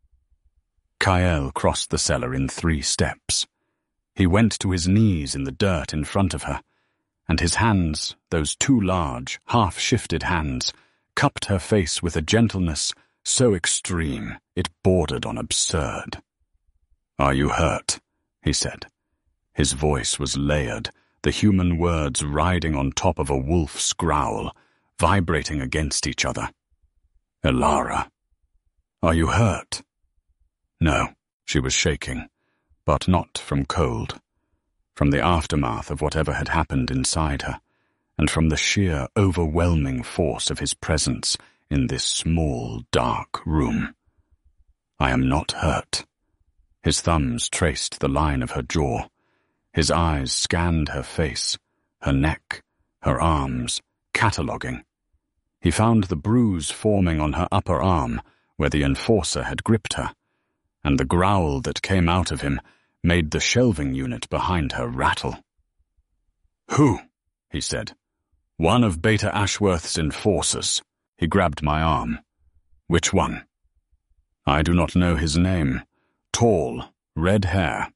Kyle crossed the cellar in 3 steps. He went to his knees in the dirt in front of her, and his hands, those 2 large, half-shifted hands, cupped her face with a gentleness so extreme it bordered on absurd. "Are you hurt?" he said. His voice was layered, the human words riding on top of a wolf's growl, vibrating against each other. "Elara, are you hurt?" No, she was shaking, but not from cold, from the aftermath of whatever had happened inside her, and from the sheer, overwhelming force of his presence in this small, dark room. "I am not hurt." His thumbs traced the line of her jaw. His eyes scanned her face, her neck, her arms, cataloguing. He found the bruise forming on her upper arm where the enforcer had gripped her, and the growl that came out of him made the shelving unit behind her rattle. "Who?" he said. "One of Beta Ashworth's enforcers." He grabbed my arm. "Which one?" "I do not know his name. Tall, red hair."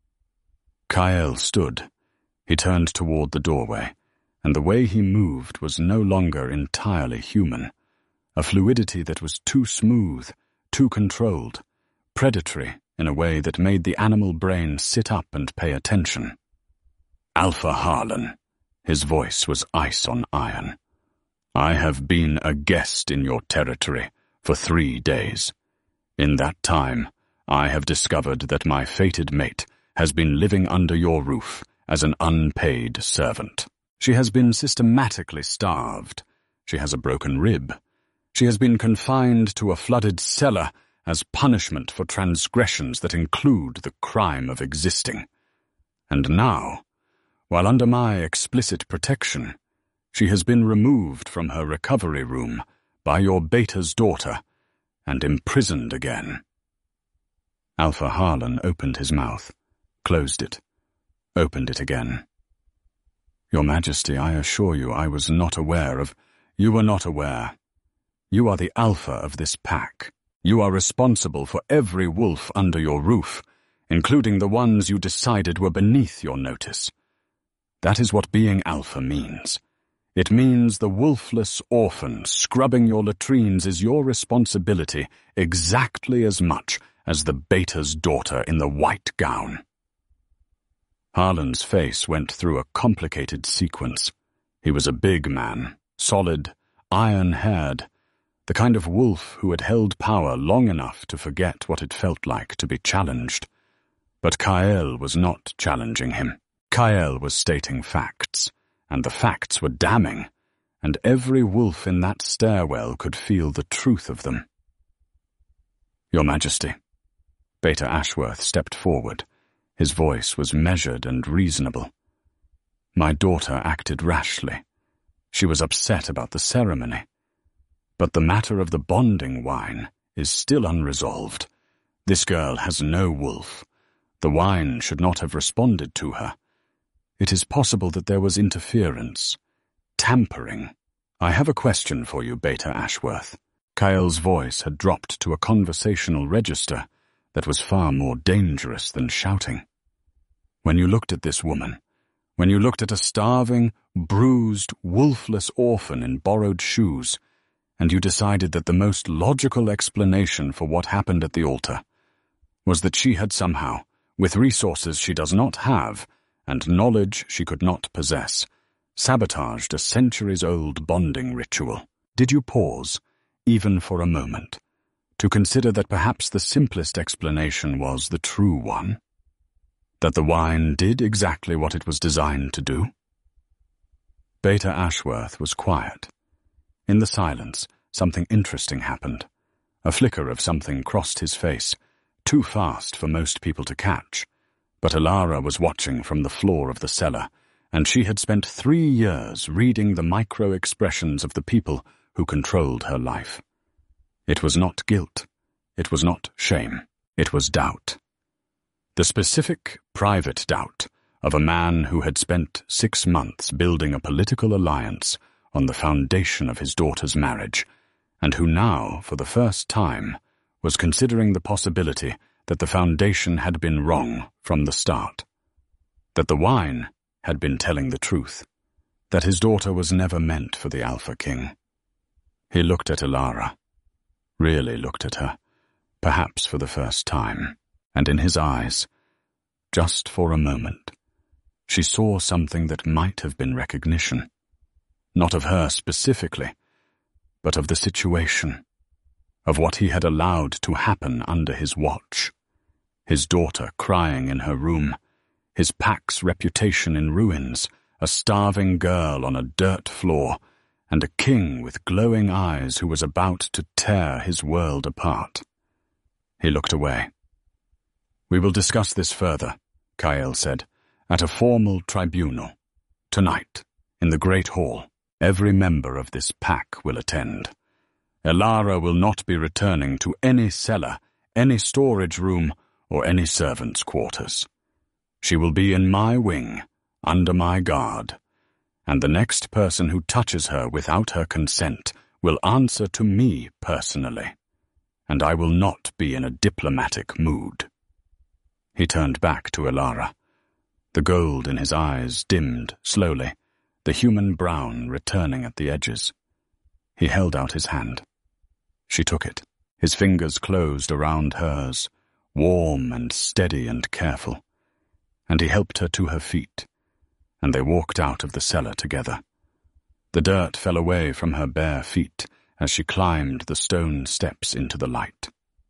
Kyle stood. He turned toward the doorway, and the way he moved was no longer entirely human, a fluidity that was too smooth, too controlled, predatory in a way that made the animal brain sit up and pay attention. "Alpha Harlan." His voice was ice on iron. "I have been a guest in your territory for 3 days. In that time, I have discovered that my fated mate has been living under your roof as an unpaid servant. She has been systematically starved. She has a broken rib. She has been confined to a flooded cellar as punishment for transgressions that include the crime of existing. And now, while under my explicit protection, she has been removed from her recovery room by your Beta's daughter and imprisoned again." Alpha Harlan opened his mouth, closed it, opened it again. "Your Majesty, I assure you I was not aware of—" "You were not aware. You are the alpha of this pack. You are responsible for every wolf under your roof, including the ones you decided were beneath your notice. That is what being alpha means. It means the wolfless orphan scrubbing your latrines is your responsibility exactly as much as the Beta's daughter in the white gown." Harlan's face went through a complicated sequence. He was a big man, solid, iron-haired, the kind of wolf who had held power long enough to forget what it felt like to be challenged. But Kyle was not challenging him. Kyle was stating facts, and the facts were damning, and every wolf in that stairwell could feel the truth of them. "Your Majesty." Beta Ashworth stepped forward. His voice was measured and reasonable. "My daughter acted rashly. She was upset about the ceremony. But the matter of the bonding wine is still unresolved. This girl has no wolf. The wine should not have responded to her. It is possible that there was interference, tampering. I have a question for you, Beta Ashworth." Kyle's voice had dropped to a conversational register that was far more dangerous than shouting. "When you looked at this woman, when you looked at a starving, bruised, wolfless orphan in borrowed shoes, and you decided that the most logical explanation for what happened at the altar was that she had somehow, with resources she does not have and knowledge she could not possess, sabotaged a centuries-old bonding ritual, did you pause, even for a moment, to consider that perhaps the simplest explanation was the true one? That the wine did exactly what it was designed to do?" Beta Ashworth was quiet. In the silence, something interesting happened. A flicker of something crossed his face, too fast for most people to catch. But Elara was watching from the floor of the cellar, and she had spent 3 years reading the micro-expressions of the people who controlled her life. It was not guilt. It was not shame. It was doubt. The specific, private doubt of a man who had spent 6 months building a political alliance on the foundation of his daughter's marriage, and who now, for the first time, was considering the possibility that the foundation had been wrong from the start, that the wine had been telling the truth, that his daughter was never meant for the Alpha King. He looked at Elara, really looked at her, perhaps for the first time, and in his eyes, just for a moment, she saw something that might have been recognition, not of her specifically, but of the situation, of what he had allowed to happen under his watch. His daughter crying in her room, his pack's reputation in ruins, a starving girl on a dirt floor, and a king with glowing eyes who was about to tear his world apart. He looked away. "We will discuss this further," Kael said, "at a formal tribunal. Tonight, in the Great Hall, every member of this pack will attend. Elara will not be returning to any cellar, any storage room, or any servants' quarters. She will be in my wing, under my guard, and the next person who touches her without her consent will answer to me personally, and I will not be in a diplomatic mood." He turned back to Elara. The gold in his eyes dimmed slowly, the human brown returning at the edges. He held out his hand. She took it. His fingers closed around hers, warm and steady and careful, and he helped her to her feet, and they walked out of the cellar together. The dirt fell away from her bare feet as she climbed the stone steps into the light.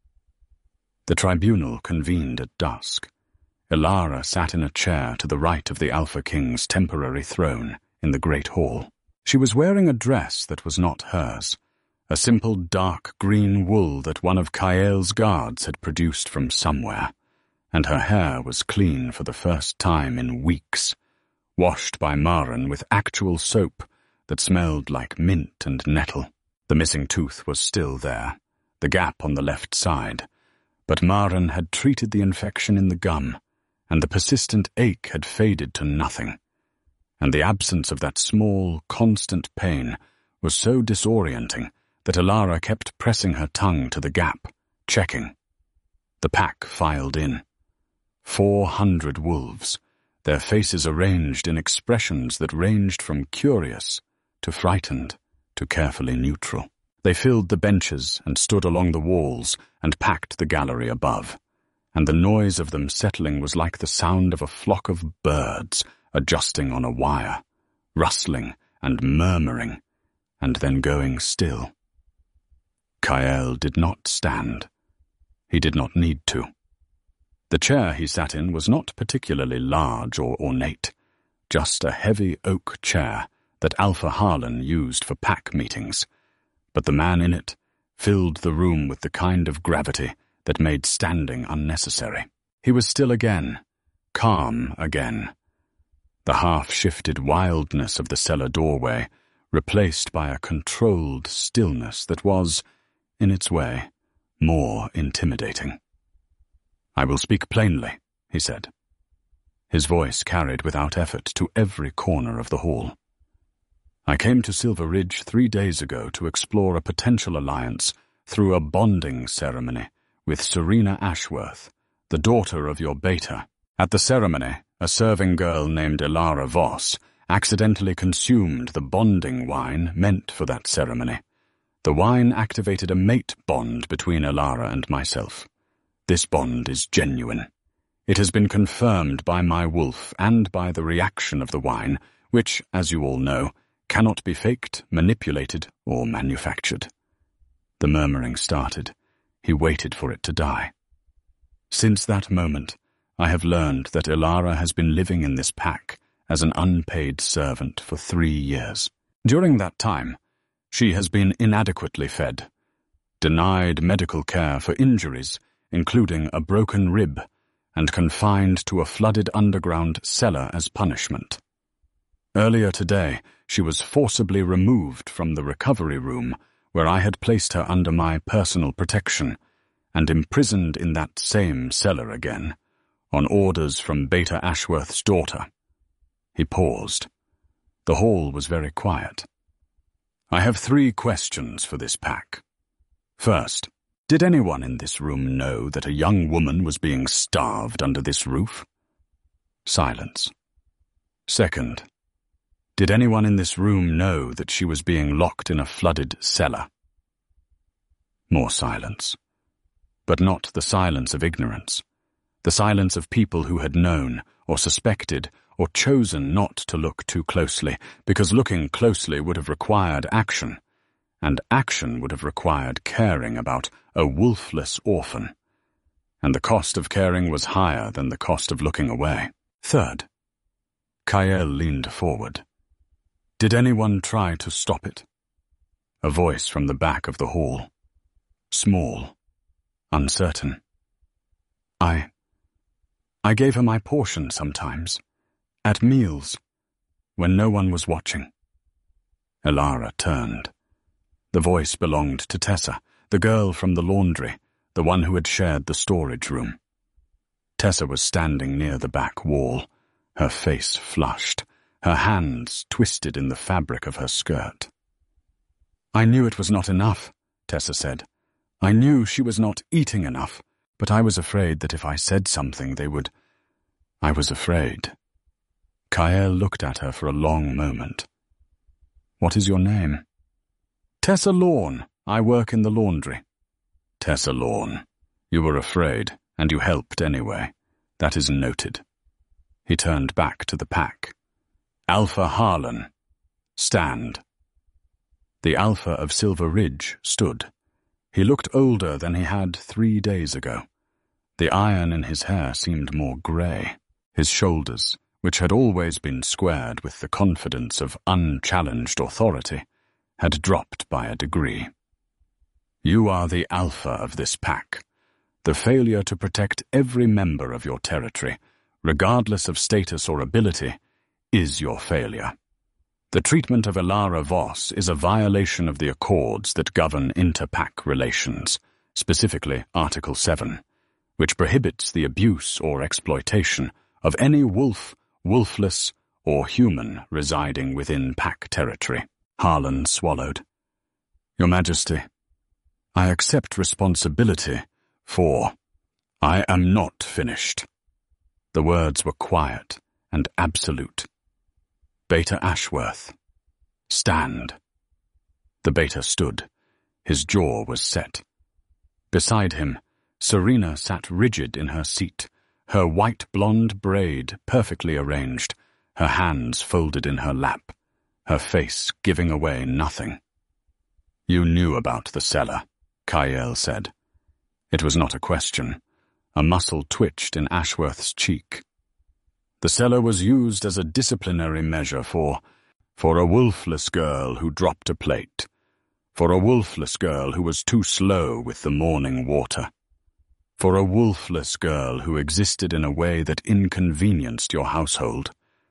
The tribunal convened at dusk. Elara sat in a chair to the right of the Alpha King's temporary throne in the Great Hall. She was wearing a dress that was not hers, a simple dark green wool that one of Kael's guards had produced from somewhere, and her hair was clean for the first time in weeks, washed by Maren with actual soap that smelled like mint and nettle. The missing tooth was still there, the gap on the left side, but Maren had treated the infection in the gum, and the persistent ache had faded to nothing, and the absence of that small, constant pain was so disorienting that Elara kept pressing her tongue to the gap, checking. The pack filed in. 400 wolves, their faces arranged in expressions that ranged from curious to frightened to carefully neutral. They filled the benches and stood along the walls and packed the gallery above, and the noise of them settling was like the sound of a flock of birds adjusting on a wire, rustling and murmuring, and then going still. Kael did not stand. He did not need to. The chair he sat in was not particularly large or ornate, just a heavy oak chair that Alpha Harlan used for pack meetings, but the man in it filled the room with the kind of gravity that made standing unnecessary. He was still again, calm again. The half-shifted wildness of the cellar doorway replaced by a controlled stillness that was, in its way, more intimidating. "I will speak plainly," he said. His voice carried without effort to every corner of the hall. "I came to Silver Ridge 3 days ago to explore a potential alliance through a bonding ceremony with Serena Ashworth, the daughter of your beta. At the ceremony, a serving girl named Elara Voss accidentally consumed the bonding wine meant for that ceremony. The wine activated a mate bond between Elara and myself. This bond is genuine. It has been confirmed by my wolf and by the reaction of the wine, which, as you all know, cannot be faked, manipulated, or manufactured." The murmuring started. He waited for it to die. "Since that moment, I have learned that Elara has been living in this pack as an unpaid servant for 3 years. During that time, she has been inadequately fed, denied medical care for injuries, including a broken rib, and confined to a flooded underground cellar as punishment. Earlier today, she was forcibly removed from the recovery room where I had placed her under my personal protection, and imprisoned in that same cellar again, On orders from Beta Ashworth's daughter. He paused. The hall was very quiet. I have 3 questions for this pack. First, did anyone in this room know that a young woman was being starved under this roof? Silence. Second, did anyone in this room know that she was being locked in a flooded cellar? More silence. But not the silence of ignorance. The silence of people who had known, or suspected, or chosen not to look too closely, because looking closely would have required action, and action would have required caring about a wolfless orphan, and the cost of caring was higher than the cost of looking away. Third, Kyle leaned forward. Did anyone try to stop it? A voice from the back of the hall. Small, uncertain. I gave her my portion sometimes, at meals, when no one was watching. Elara turned. The voice belonged to Tessa, the girl from the laundry, the one who had shared the storage room. Tessa was standing near the back wall, her face flushed, her hands twisted in the fabric of her skirt. I knew it was not enough, Tessa said. I knew she was not eating enough, but I was afraid that if I said something they would... I was afraid. Kyle looked at her for a long moment. What is your name? Tessa Lorne. I work in the laundry. Tessa Lorne. You were afraid, and you helped anyway. That is noted. He turned back to the pack. Alpha Harlan. Stand. The Alpha of Silver Ridge stood. He looked older than he had 3 days ago. The iron in his hair seemed more grey. His shoulders, which had always been squared with the confidence of unchallenged authority, had dropped by a degree. You are the Alpha of this pack. The failure to protect every member of your territory, regardless of status or ability, is your failure. The treatment of Elara Voss is a violation of the accords that govern inter-pack relations, specifically Article 7, which prohibits the abuse or exploitation of any wolf, wolfless, or human residing within pack territory. Harlan swallowed. Your Majesty, I accept responsibility for... I am not finished. The words were quiet and absolute. Beta Ashworth. Stand. The Beta stood. His jaw was set. Beside him, Serena sat rigid in her seat, her white blonde braid perfectly arranged, her hands folded in her lap, her face giving away nothing. You knew about the cellar, Kyle said. It was not a question. A muscle twitched in Ashworth's cheek. The cellar was used as a disciplinary measure for a wolfless girl who dropped a plate, for a wolfless girl who was too slow with the morning water, for a wolfless girl who existed in a way that inconvenienced your household.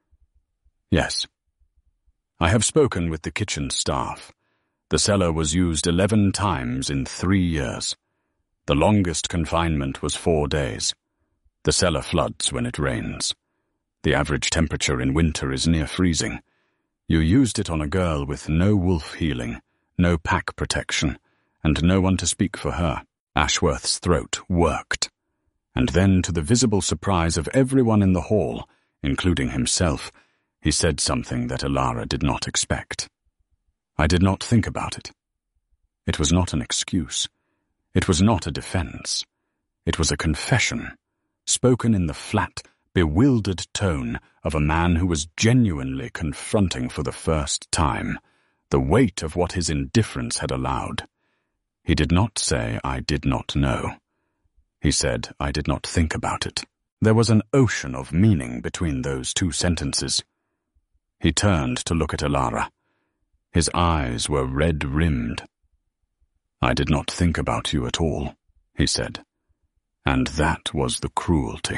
Yes. I have spoken with the kitchen staff. The cellar was used 11 times in 3 years. The longest confinement was 4 days. The cellar floods when it rains. The average temperature in winter is near freezing. You used it on a girl with no wolf healing, no pack protection, and no one to speak for her. Ashworth's throat worked. And then, to the visible surprise of everyone in the hall, including himself, he said something that Elara did not expect. I did not think about it. It was not an excuse. It was not a defense. It was a confession, spoken in the flat, bewildered tone of a man who was genuinely confronting for the first time the weight of what his indifference had allowed. He did not say, I did not know. He said, I did not think about it. There was an ocean of meaning between those 2 sentences. He turned to look at Elara. His eyes were red-rimmed. I did not think about you at all, he said. And that was the cruelty.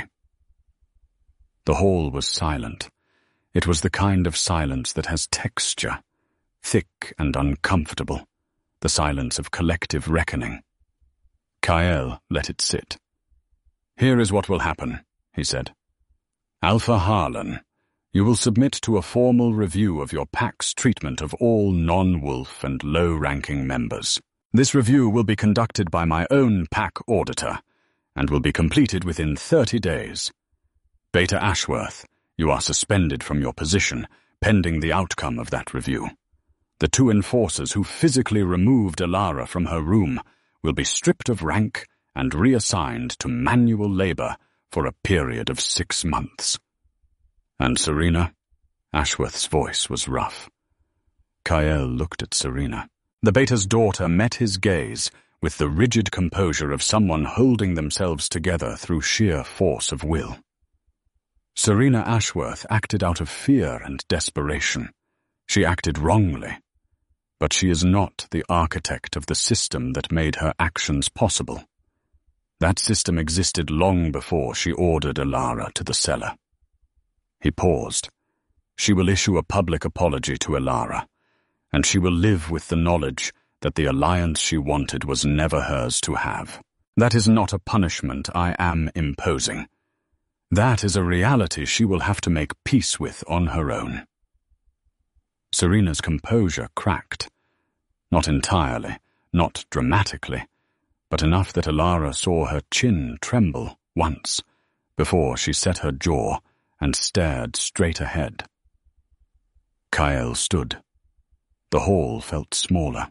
The hall was silent. It was the kind of silence that has texture, thick and uncomfortable, the silence of collective reckoning. Kyle let it sit. Here is what will happen, he said. "Alpha Harlan, you will submit to a formal review of your pack's treatment of all non-wolf and low-ranking members. This review will be conducted by my own pack auditor, and will be completed within 30 days. Beta Ashworth, you are suspended from your position, pending the outcome of that review. The 2 enforcers who physically removed Alara from her room will be stripped of rank and reassigned to manual labor for a period of 6 months. And Serena?" Ashworth's voice was rough. Kyle looked at Serena. The Beta's daughter met his gaze with the rigid composure of someone holding themselves together through sheer force of will. Serena Ashworth acted out of fear and desperation. She acted wrongly. But she is not the architect of the system that made her actions possible. That system existed long before she ordered Alara to the cellar. He paused. She will issue a public apology to Alara, and she will live with the knowledge that the alliance she wanted was never hers to have. That is not a punishment I am imposing. That is a reality she will have to make peace with on her own. Serena's composure cracked. Not entirely, not dramatically, but enough that Alara saw her chin tremble once, before she set her jaw and stared straight ahead. Kyle stood. The hall felt smaller.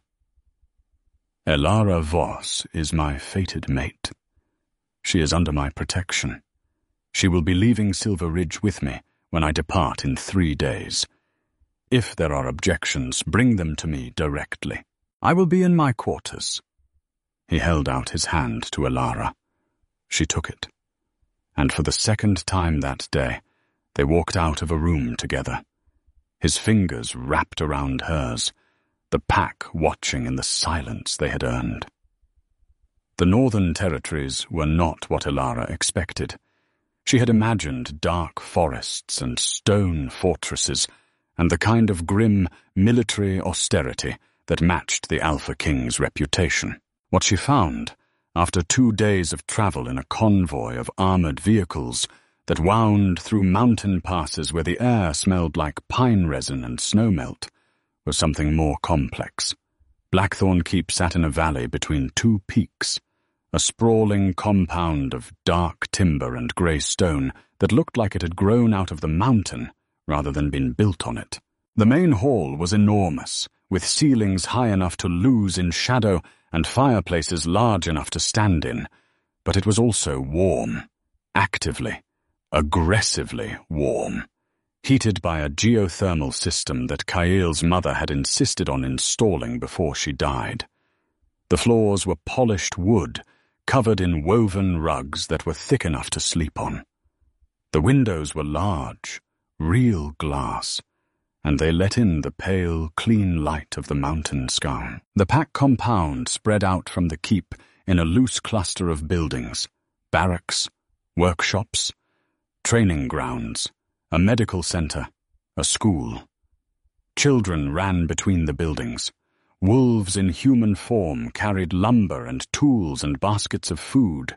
Alara Voss is my fated mate. She is under my protection. She will be leaving Silver Ridge with me when I depart in 3 days. If there are objections, bring them to me directly. I will be in my quarters. He held out his hand to Alara. She took it. And for the second time that day, they walked out of a room together. His fingers wrapped around hers, the pack watching in the silence they had earned. The Northern Territories were not what Alara expected. She had imagined dark forests and stone fortresses, and the kind of grim military austerity that matched the Alpha King's reputation. What she found, after 2 days of travel in a convoy of armored vehicles that wound through mountain passes where the air smelled like pine resin and snowmelt, was something more complex. Blackthorn Keep sat in a valley between 2 peaks, a sprawling compound of dark timber and grey stone that looked like it had grown out of the mountain rather than been built on it. The main hall was enormous, with ceilings high enough to lose in shadow and fireplaces large enough to stand in, but it was also warm, actively, aggressively warm, heated by a geothermal system that Kael's mother had insisted on installing before she died. The floors were polished wood, covered in woven rugs that were thick enough to sleep on. The windows were large, real glass, and they let in the pale, clean light of the mountain sky. The pack compound spread out from the keep in a loose cluster of buildings, barracks, workshops, training grounds, a medical center, a school. Children ran between the buildings. Wolves in human form carried lumber and tools and baskets of food.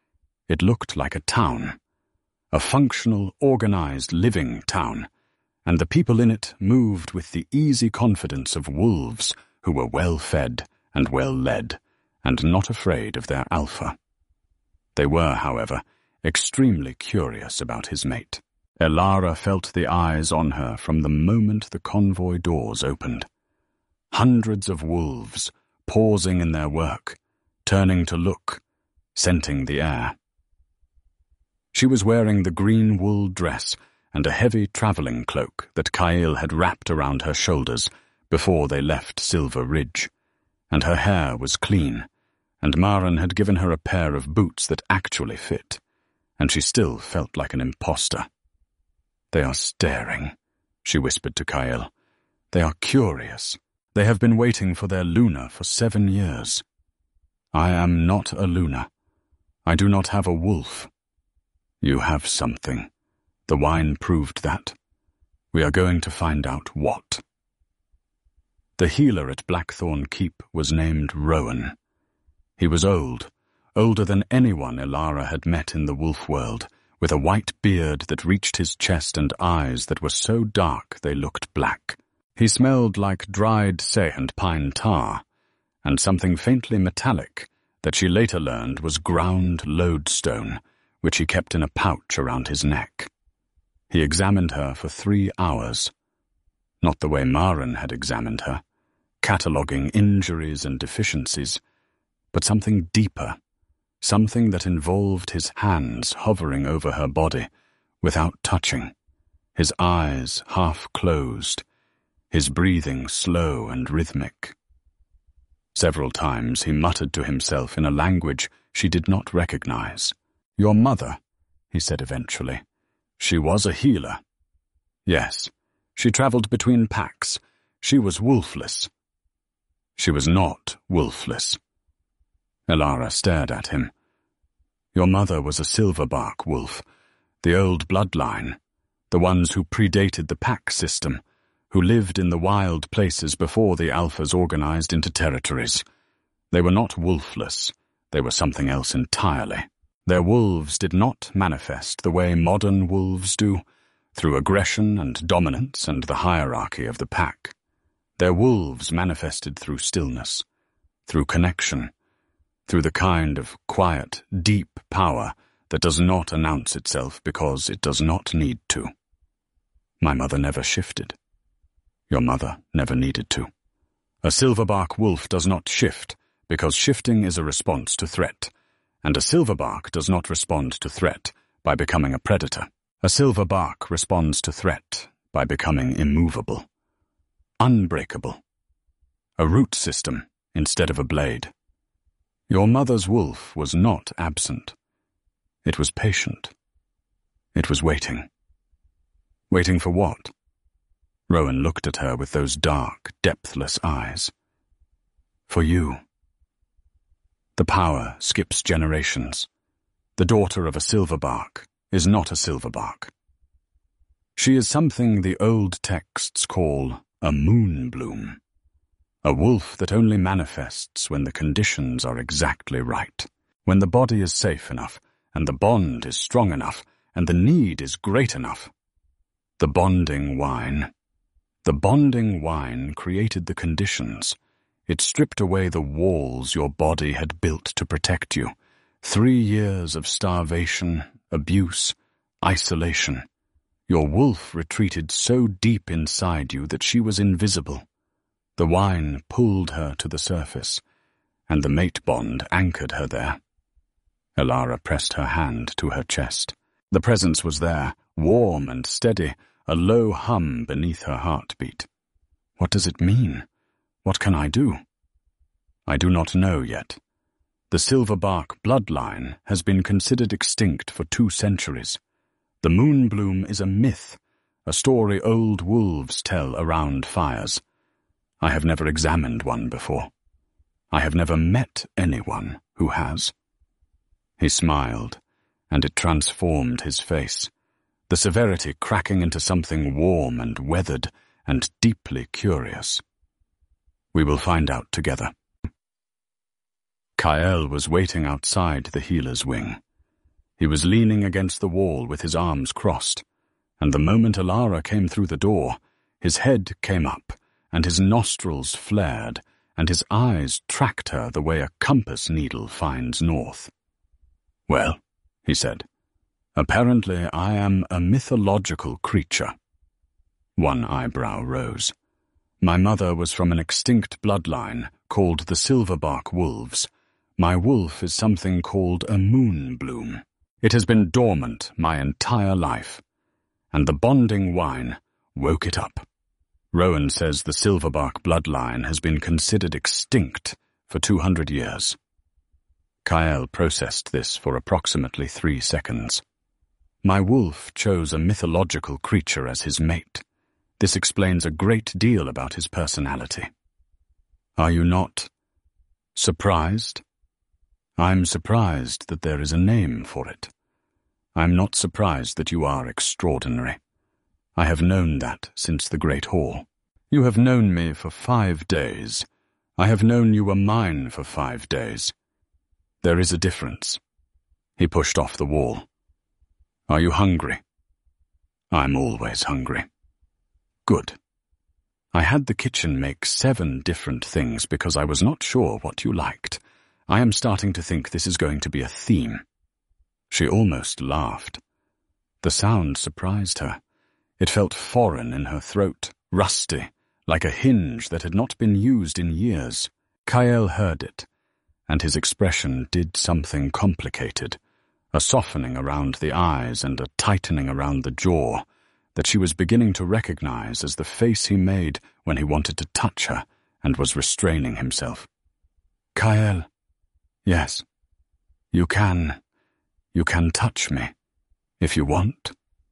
It looked like a town, a functional, organized, living town, and the people in it moved with the easy confidence of wolves who were well-fed and well-led, and not afraid of their alpha. They were, however, extremely curious about his mate. Alara felt the eyes on her from the moment the convoy doors opened. Hundreds of wolves, pausing in their work, turning to look, scenting the air. She was wearing the green wool dress and a heavy traveling cloak that Kael had wrapped around her shoulders before they left Silver Ridge, and her hair was clean, and Maren had given her a pair of boots that actually fit, and she still felt like an imposter. "They are staring," she whispered to Kael. "They are curious. They have been waiting for their Luna for 7 years. I am not a Luna. I do not have a wolf. You have something. The wine proved that. We are going to find out what." The healer at Blackthorn Keep was named Rowan. He was old, older than anyone Alara had met in the wolf world, with a white beard that reached his chest and eyes that were so dark they looked black. He smelled like dried say and pine tar, and something faintly metallic that she later learned was ground lodestone, which he kept in a pouch around his neck. He examined her for 3 hours. Not the way Maren had examined her, cataloguing injuries and deficiencies, but something deeper, something that involved his hands hovering over her body without touching, his eyes half closed, his breathing slow and rhythmic. Several times he muttered to himself in a language she did not recognize. "Your mother," he said eventually. "She was a healer." Yes, she traveled between packs. She was wolfless. She was not wolfless. Elara stared at him. "Your mother was a silverbark wolf, the old bloodline, the ones who predated the pack system, who lived in the wild places before the alphas organized into territories. They were not wolfless. They were something else entirely. Their wolves did not manifest the way modern wolves do, through aggression and dominance and the hierarchy of the pack. Their wolves manifested through stillness, through connection, through the kind of quiet, deep power that does not announce itself because it does not need to. My mother never shifted. Your mother never needed to. A silverbark wolf does not shift because shifting is a response to threat, and a silverbark does not respond to threat by becoming a predator. A silverbark responds to threat by becoming immovable, unbreakable, a root system instead of a blade. Your mother's wolf was not absent. It was patient. It was waiting. Waiting for what? Rowan looked at her with those dark, depthless eyes. For you. The power skips generations. The daughter of a silverbark is not a silverbark. She is something the old texts call a moonbloom, a wolf that only manifests when the conditions are exactly right, when the body is safe enough, and the bond is strong enough, and the need is great enough. The bonding wine created the conditions. It stripped away the walls your body had built to protect you. 3 years of starvation, abuse, isolation. Your wolf retreated so deep inside you that she was invisible. The wine pulled her to the surface, and the mate bond anchored her there. Elara pressed her hand to her chest. The presence was there, warm and steady, a low hum beneath her heartbeat. What does it mean? What can I do? I do not know yet. The silverbark bloodline has been considered extinct for 2 centuries. The moonbloom is a myth, a story old wolves tell around fires. I have never examined one before. I have never met anyone who has. He smiled, and it transformed his face, the severity cracking into something warm and weathered and deeply curious. We will find out together. Kael was waiting outside the healer's wing. He was leaning against the wall with his arms crossed, and the moment Elara came through the door, his head came up, and his nostrils flared, and his eyes tracked her the way a compass needle finds north. "Well," he said, "apparently I am a mythological creature." One eyebrow rose. "My mother was from an extinct bloodline called the Silverbark Wolves. My wolf is something called a moonbloom. It has been dormant my entire life, and the bonding wine woke it up. Rowan says the Silverbark bloodline has been considered extinct for 200 years. Kael processed this for approximately 3 seconds. My wolf chose a mythological creature as his mate. This explains a great deal about his personality. Are you not surprised? I'm surprised that there is a name for it. I'm not surprised that you are extraordinary. I have known that since the Great Hall. You have known me for 5 days. I have known you were mine for 5 days. There is a difference." He pushed off the wall. Are you hungry? I'm always hungry. Good. I had the kitchen make 7 different things because I was not sure what you liked. I am starting to think this is going to be a theme. She almost laughed. The sound surprised her. It felt foreign in her throat, rusty, like a hinge that had not been used in years. Kyle heard it, and his expression did something complicated, a softening around the eyes and a tightening around the jaw that she was beginning to recognize as the face he made when he wanted to touch her and was restraining himself. Kyle, yes, you can touch me, if you want.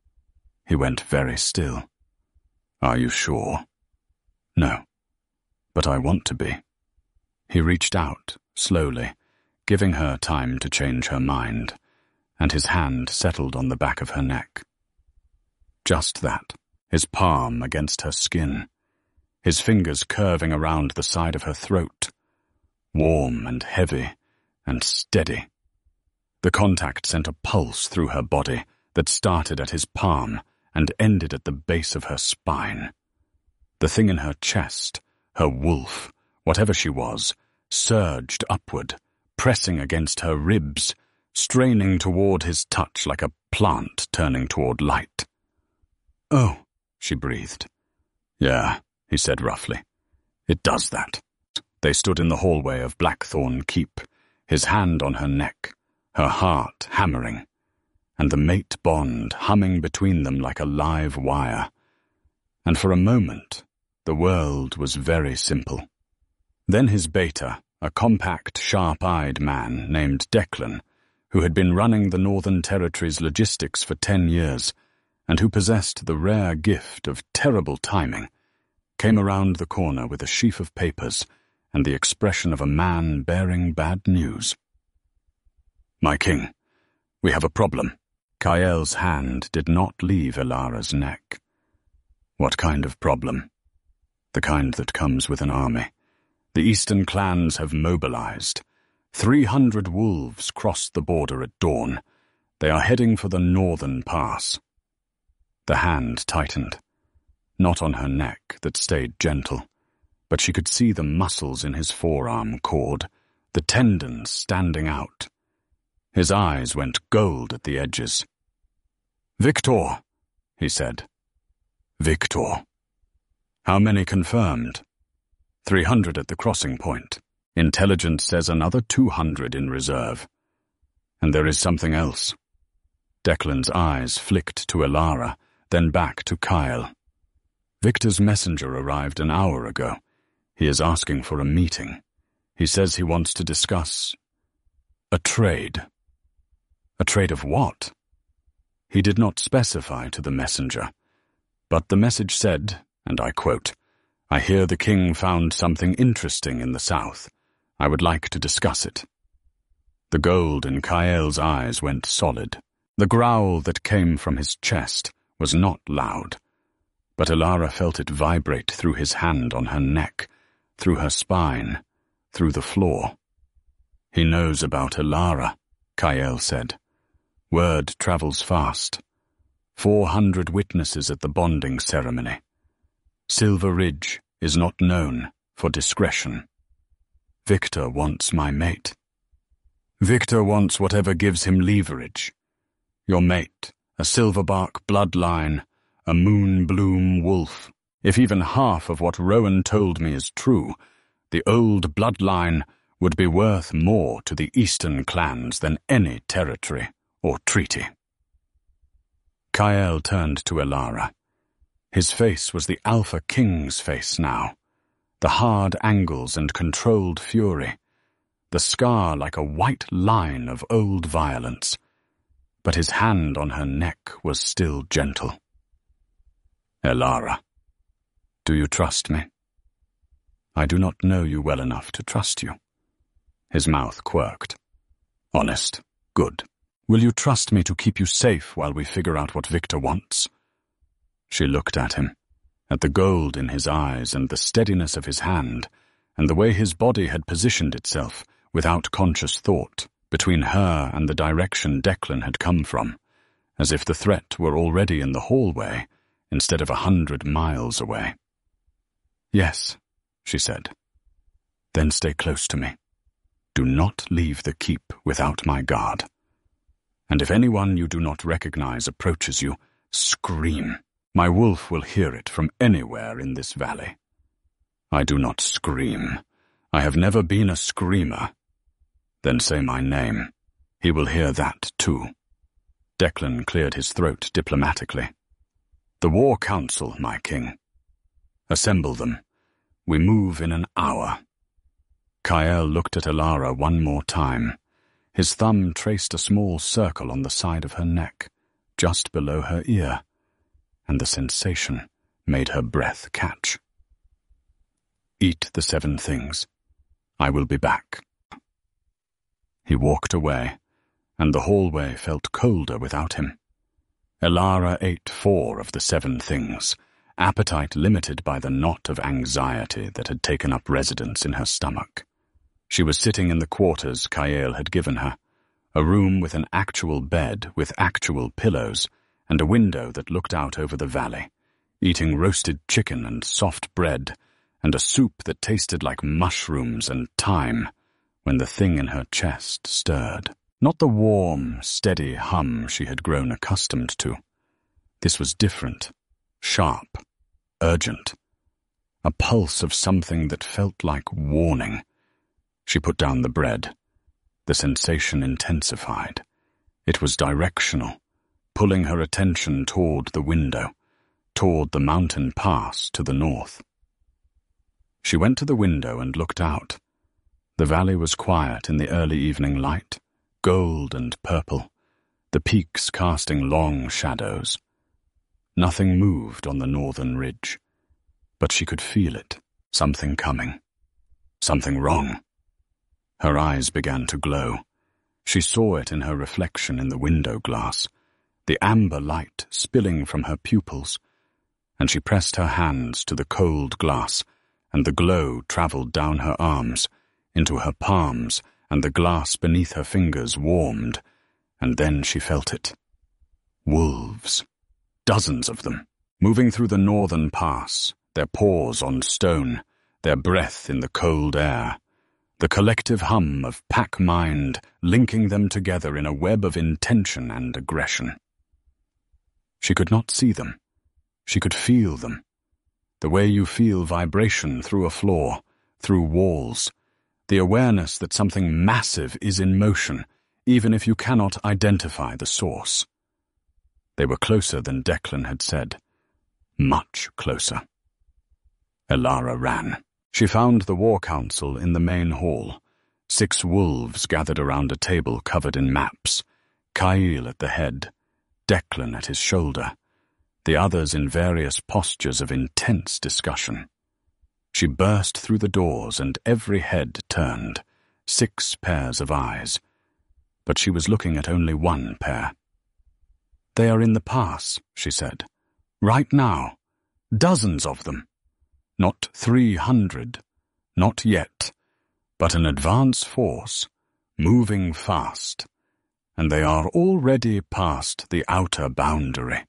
He went very still. Are you sure? No, but I want to be. He reached out, slowly, giving her time to change her mind, and his hand settled on the back of her neck. Just that, his palm against her skin, his fingers curving around the side of her throat, warm and heavy and steady. The contact sent a pulse through her body that started at his palm and ended at the base of her spine. The thing in her chest, her wolf, whatever she was, surged upward, pressing against her ribs, straining toward his touch like a plant turning toward light. Oh, she breathed. Yeah, he said roughly. It does that. They stood in the hallway of Blackthorn Keep, his hand on her neck, her heart hammering, and the mate bond humming between them like a live wire. And for a moment, the world was very simple. Then his beta, a compact, sharp-eyed man named Declan, who had been running the Northern Territory's logistics for 10 years, and who possessed the rare gift of terrible timing, came around the corner with a sheaf of papers and the expression of a man bearing bad news. My king, we have a problem. Kyl's hand did not leave Elara's neck. What kind of problem? The kind that comes with an army. The eastern clans have mobilized. 300 wolves crossed the border at dawn. They are heading for the northern pass. The hand tightened, not on her neck that stayed gentle, but she could see the muscles in his forearm cord, the tendons standing out. His eyes went gold at the edges. Victor, he said. Victor. How many confirmed? 300 at the crossing point. Intelligence says another 200 in reserve. And there is something else. Declan's eyes flicked to Elara, then back to Kyle. Victor's messenger arrived an hour ago. He is asking for a meeting. He says he wants to discuss a trade. A trade of what? He did not specify to the messenger, but the message said, and I quote, I hear the king found something interesting in the south. I would like to discuss it. The gold in Kyl's eyes went solid. The growl that came from his chest was not loud, but Elara felt it vibrate through his hand on her neck, through her spine, through the floor. He knows about Elara, Kyle said. Word travels fast. 400 witnesses at the bonding ceremony. Silver Ridge is not known for discretion. Victor wants my mate. Victor wants whatever gives him leverage. Your mate, a Silverbark bloodline, a Moonbloom wolf. If even half of what Rowan told me is true, the old bloodline would be worth more to the eastern clans than any territory or treaty. Kyle turned to Elara. His face was the Alpha King's face now, the hard angles and controlled fury, the scar like a white line of old violence, but his hand on her neck was still gentle. Elara, do you trust me? I do not know you well enough to trust you. His mouth quirked. Honest. Good. Will you trust me to keep you safe while we figure out what Victor wants? She looked at him, at the gold in his eyes and the steadiness of his hand, and the way his body had positioned itself, without conscious thought, between her and the direction Declan had come from, as if the threat were already in the hallway instead of 100 miles away. "Yes," she said. "Then stay close to me. Do not leave the keep without my guard. And if anyone you do not recognize approaches you, scream. My wolf will hear it from anywhere in this valley. I do not scream. I have never been a screamer. Then say my name. He will hear that too." Declan cleared his throat diplomatically. "The War Council, my king. Assemble them. We move in an hour." Kyle looked at Elara one more time. His thumb traced a small circle on the side of her neck, just below her ear, and the sensation made her breath catch. "Eat the 7 things. I will be back." He walked away, and the hallway felt colder without him. Elara ate 4 of the 7 things, appetite limited by the knot of anxiety that had taken up residence in her stomach. She was sitting in the quarters Kael had given her, a room with an actual bed with actual pillows and a window that looked out over the valley, eating roasted chicken and soft bread and a soup that tasted like mushrooms and thyme when the thing in her chest stirred. Not the warm, steady hum she had grown accustomed to. This was different, sharp, urgent, a pulse of something that felt like warning. She put down the bread. The sensation intensified. It was directional, pulling her attention toward the window, toward the mountain pass to the north. She went to the window and looked out. The valley was quiet in the early evening light, gold and purple, the peaks casting long shadows. Nothing moved on the northern ridge, but she could feel it, something coming, something wrong. Her eyes began to glow. She saw it in her reflection in the window glass, the amber light spilling from her pupils, and she pressed her hands to the cold glass, and the glow traveled down her arms, into her palms, and the glass beneath her fingers warmed, and then she felt it. Wolves. Dozens of them, moving through the northern pass, their paws on stone, their breath in the cold air, the collective hum of pack mind linking them together in a web of intention and aggression. She could not see them. She could feel them. The way you feel vibration through a floor, through walls, the awareness that something massive is in motion, even if you cannot identify the source. They were closer than Declan had said. Much closer. Elara ran. She found the War Council in the main hall. 6 wolves gathered around a table covered in maps, Kyle at the head, Declan at his shoulder, the others in various postures of intense discussion. She burst through the doors and every head turned, 6 pairs of eyes. But she was looking at only 1 pair. "They are in the pass," she said. "Right now. Dozens of them. Not 300, not yet, but an advance force, moving fast, and they are already past the outer boundary."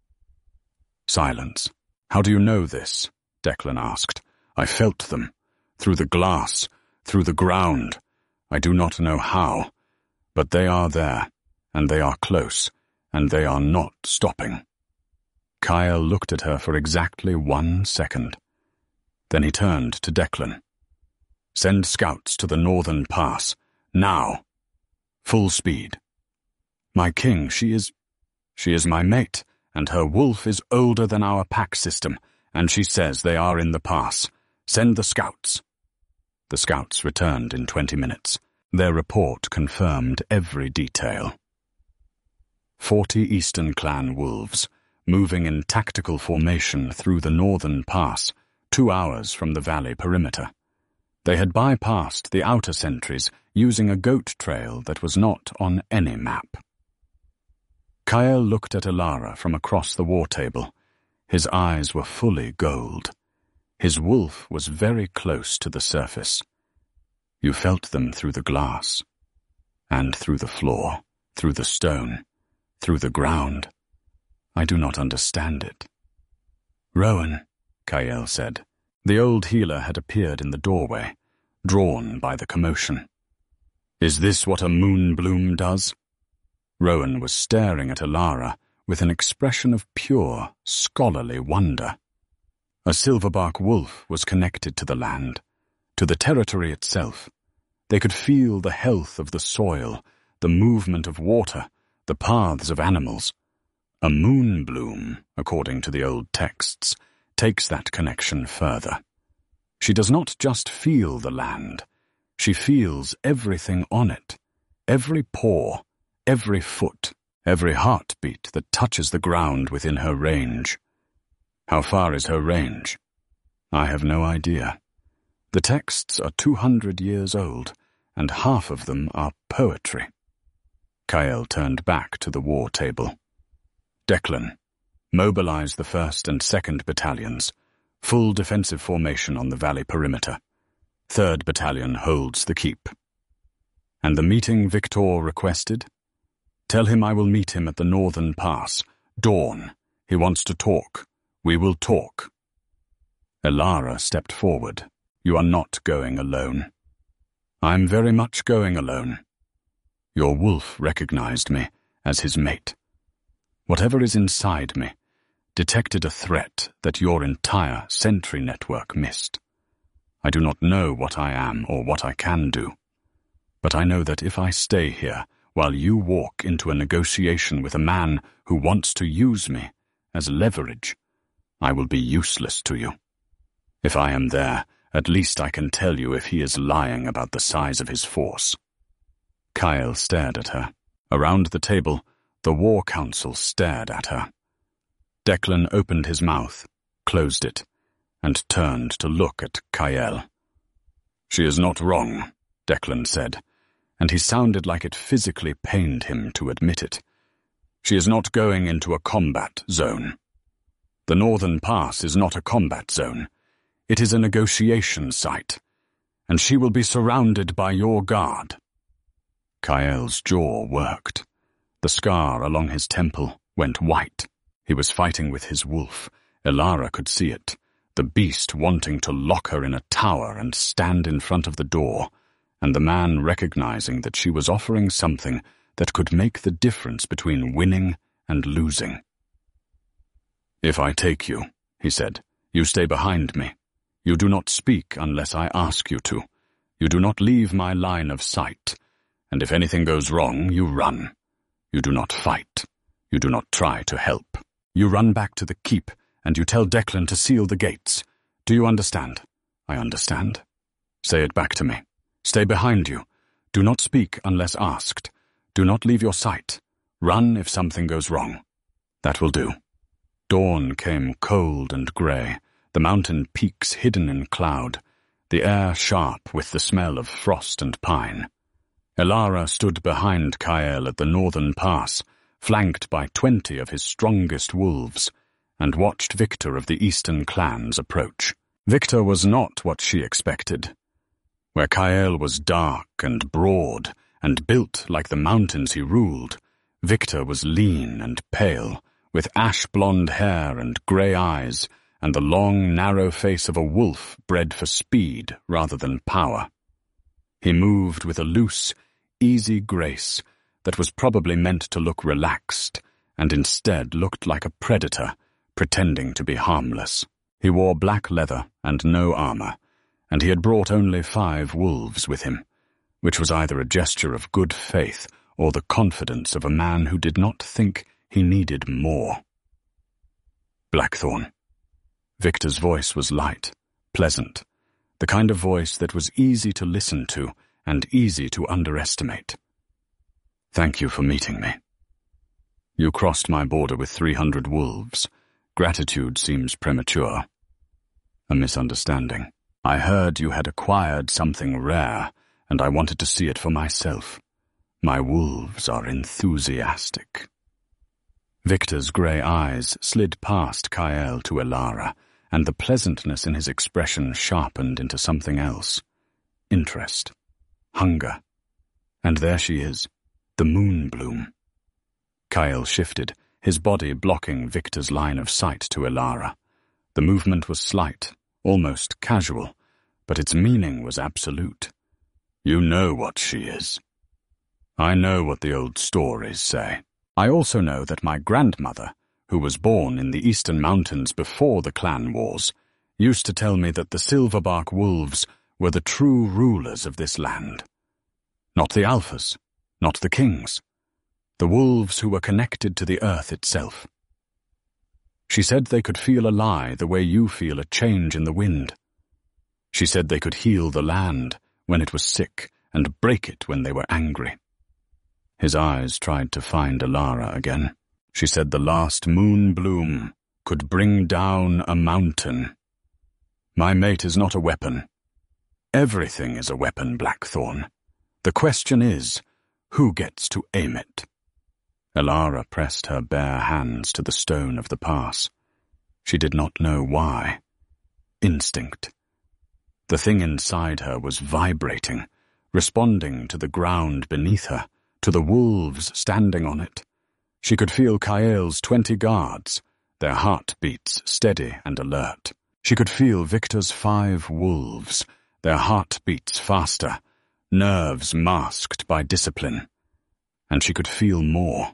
Silence. "How do you know this?" Declan asked. "I felt them, through the glass, through the ground. I do not know how, but they are there, and they are close, and they are not stopping." Kyle looked at her for exactly 1 second. Then he turned to Declan. "Send scouts to the northern pass, now. Full speed." "My king, she is my mate, and her wolf is older than our pack system, and she says they are in the pass. Send the scouts." The scouts returned in 20 minutes. Their report confirmed every detail. 40 Eastern Clan wolves, moving in tactical formation through the northern pass, 2 hours from the valley perimeter. They had bypassed the outer sentries using a goat trail that was not on any map. Kyle looked at Elara from across the war table. His eyes were fully gold. His wolf was very close to the surface. You felt them through the glass, and through the floor, through the stone, through the ground. I do not understand it. Rowan, Kyle said. The old healer had appeared in the doorway, drawn by the commotion. Is this what a moonbloom does? Rowan was staring at Alara with an expression of pure, scholarly wonder. A silverbark wolf was connected to the land, to the territory itself. They could feel the health of the soil, the movement of water, the paths of animals. A moonbloom, according to the old texts, takes that connection further. She does not just feel the land, she feels everything on it, every pore, every foot, every heartbeat that touches the ground within her range. How far is her range? I have no idea. The texts are 200 years old, and half of them are poetry. Kyle turned back to the war table. Declan, mobilize the 1st and 2nd battalions, full defensive formation on the valley perimeter. 3rd Battalion holds the keep. And the meeting Victor requested? Tell him I will meet him at the northern pass. Dawn. He wants to talk. We will talk. Alara stepped forward. You are not going alone. I'm very much going alone. Your wolf recognized me as his mate. Whatever is inside me detected a threat that your entire sentry network missed. I do not know what I am or what I can do, but I know that if I stay here while you walk into a negotiation with a man who wants to use me as leverage, I will be useless to you. If I am there, at least I can tell you if he is lying about the size of his force. Kyle stared at her. Around the table, the War Council stared at her. Declan opened his mouth, closed it, and turned to look at Kyle. She is not wrong, Declan said, and he sounded like it physically pained him to admit it. She is not going into a combat zone. The Northern Pass is not a combat zone. It is a negotiation site, and she will be surrounded by your guard. Kyle's jaw worked. The scar along his temple went white. He was fighting with his wolf. Alara could see it, the beast wanting to lock her in a tower and stand in front of the door, and the man recognizing that she was offering something that could make the difference between winning and losing. If I take you, he said, you stay behind me. You do not speak unless I ask you to. You do not leave my line of sight, and if anything goes wrong, you run. You do not fight. You do not try to help. You run back to the keep, and you tell Declan to seal the gates. Do you understand? I understand. Say it back to me. Stay behind you. Do not speak unless asked. Do not leave your sight. Run if something goes wrong. That will do. Dawn came cold and grey, the mountain peaks hidden in cloud, the air sharp with the smell of frost and pine. Alara stood behind Kyle at the northern pass, flanked by 20 of his strongest wolves, and watched Victor of the eastern clans approach. Victor was not what she expected. Where Kyle was dark and broad and built like the mountains he ruled, Victor was lean and pale, with ash-blonde hair and grey eyes, and the long, narrow face of a wolf bred for speed rather than power. He moved with a loose, easy grace that was probably meant to look relaxed, and instead looked like a predator, pretending to be harmless. He wore black leather and no armor, and he had brought only 5 wolves with him, which was either a gesture of good faith or the confidence of a man who did not think he needed more. Blackthorn. Victor's voice was light, pleasant, the kind of voice that was easy to listen to and easy to underestimate. Thank you for meeting me. You crossed my border with 300 wolves. Gratitude seems premature. A misunderstanding. I heard you had acquired something rare, and I wanted to see it for myself. My wolves are enthusiastic. Victor's grey eyes slid past Kyle to Alara, and the pleasantness in his expression sharpened into something else. Interest. Hunger. And there she is, the moonbloom. Kyle shifted, his body blocking Victor's line of sight to Elara. The movement was slight, almost casual, but its meaning was absolute. You know what she is. I know what the old stories say. I also know that my grandmother, who was born in the Eastern Mountains before the clan wars, used to tell me that the Silverbark wolves were the true rulers of this land. Not the alphas, not the kings. The wolves who were connected to the earth itself. She said they could feel a lie the way you feel a change in the wind. She said they could heal the land when it was sick and break it when they were angry. His eyes tried to find Elara again. She said the last moon bloom could bring down a mountain. My mate is not a weapon. Everything is a weapon, Blackthorn. The question is, who gets to aim it? Elara pressed her bare hands to the stone of the pass. She did not know why. Instinct. The thing inside her was vibrating, responding to the ground beneath her, to the wolves standing on it. She could feel Kael's 20 guards, their heartbeats steady and alert. She could feel Victor's 5 wolves, their heartbeats faster, nerves masked by discipline. And she could feel more.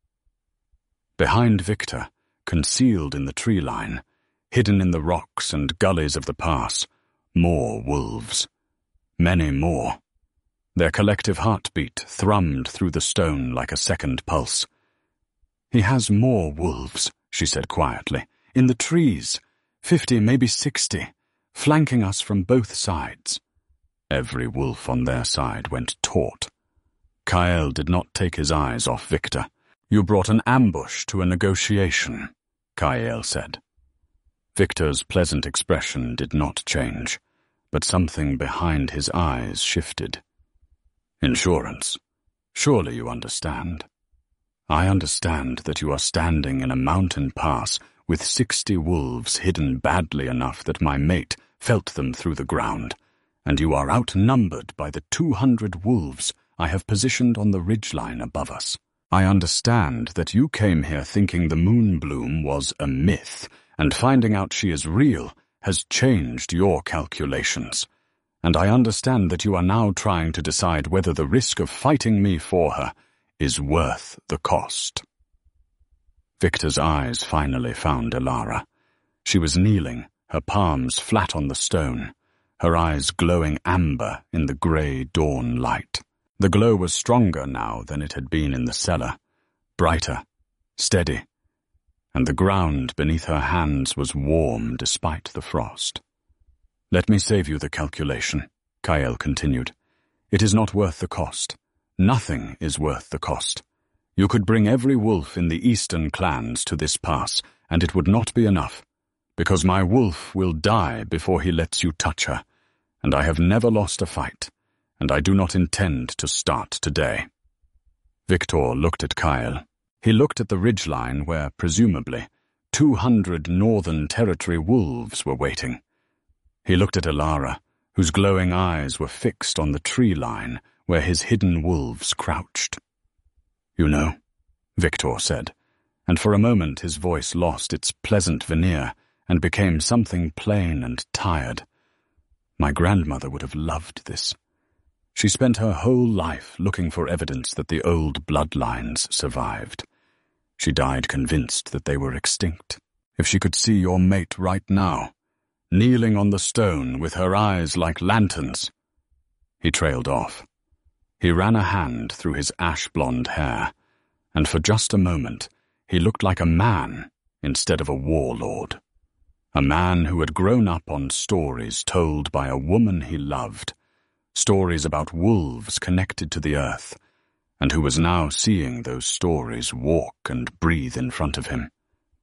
Behind Victor, concealed in the tree line, hidden in the rocks and gullies of the pass, more wolves. Many more. Their collective heartbeat thrummed through the stone like a second pulse. He has more wolves, she said quietly, in the trees, 50, maybe 60, flanking us from both sides. Every wolf on their side went taut. Kael did not take his eyes off Victor. You brought an ambush to a negotiation, Kael said. Victor's pleasant expression did not change, but something behind his eyes shifted. Insurance. Surely you understand. I understand that you are standing in a mountain pass with 60 wolves hidden badly enough that my mate felt them through the ground, and you are outnumbered by the 200 wolves I have positioned on the ridgeline above us. I understand that you came here thinking the moon bloom was a myth, and finding out she is real has changed your calculations. And I understand that you are now trying to decide whether the risk of fighting me for her is worth the cost. Victor's eyes finally found Elara. She was kneeling, her palms flat on the stone, her eyes glowing amber in the grey dawn light. The glow was stronger now than it had been in the cellar, brighter, steady, and the ground beneath her hands was warm despite the frost. Let me save you the calculation, Kael continued. It is not worth the cost. Nothing is worth the cost. You could bring every wolf in the eastern clans to this pass, and it would not be enough, because my wolf will die before he lets you touch her, and I have never lost a fight, and I do not intend to start today. Victor looked at Kael. He looked at the ridgeline where, presumably, 200 Northern Territory wolves were waiting. He looked at Elara, whose glowing eyes were fixed on the tree line where his hidden wolves crouched. You know, Victor said, and for a moment his voice lost its pleasant veneer and became something plain and tired. My grandmother would have loved this. She spent her whole life looking for evidence that the old bloodlines survived. She died convinced that they were extinct. If she could see your mate right now, kneeling on the stone with her eyes like lanterns. He trailed off. He ran a hand through his ash-blonde hair, and for just a moment he looked like a man instead of a warlord. A man who had grown up on stories told by a woman he loved, stories about wolves connected to the earth, and who was now seeing those stories walk and breathe in front of him.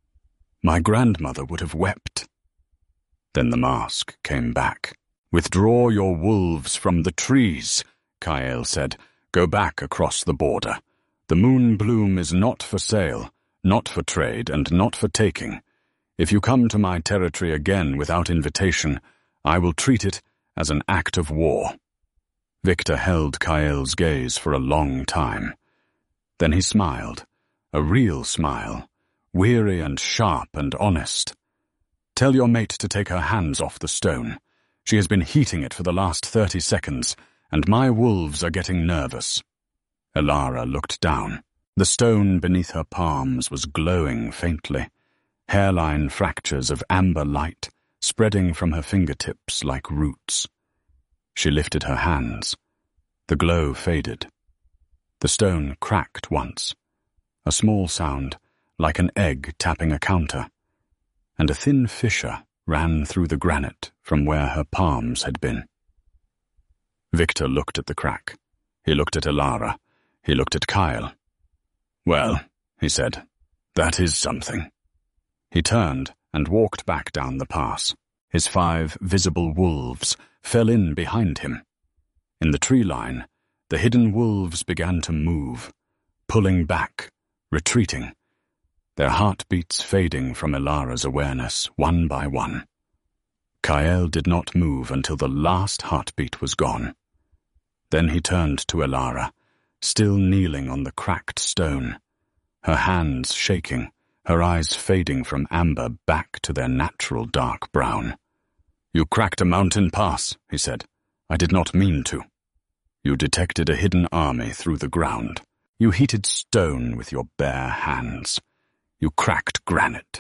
My grandmother would have wept. Then the mask came back. Withdraw your wolves from the trees, Kael said. Go back across the border. The moon bloom is not for sale, not for trade, and not for taking. If you come to my territory again without invitation, I will treat it as an act of war. Victor held Kael's gaze for a long time. Then he smiled, A real smile, weary and sharp and honest. "Tell your mate to take her hands off the stone. She has been heating it for the last 30 seconds, and my wolves are getting nervous." Elara looked down. The stone beneath her palms was glowing faintly, hairline fractures of amber light spreading from her fingertips like roots. She lifted her hands. The glow faded. The stone cracked once, a small sound, like an egg tapping a counter, and a thin fissure ran through the granite from where her palms had been. Victor looked at the crack. He looked at Elara. He looked at Kyle. "Well," he said, "that is something." He turned and walked back down the pass. His 5 visible wolves fell in behind him. In the tree line, the hidden wolves began to move, pulling back, retreating, their heartbeats fading from Elara's awareness one by one. Kyle did not move until the last heartbeat was gone. Then he turned to Elara, still kneeling on the cracked stone, her hands shaking, her eyes fading from amber back to their natural dark brown. "You cracked a mountain pass," he said. "I did not mean to. You detected a hidden army through the ground. You heated stone with your bare hands. You cracked granite.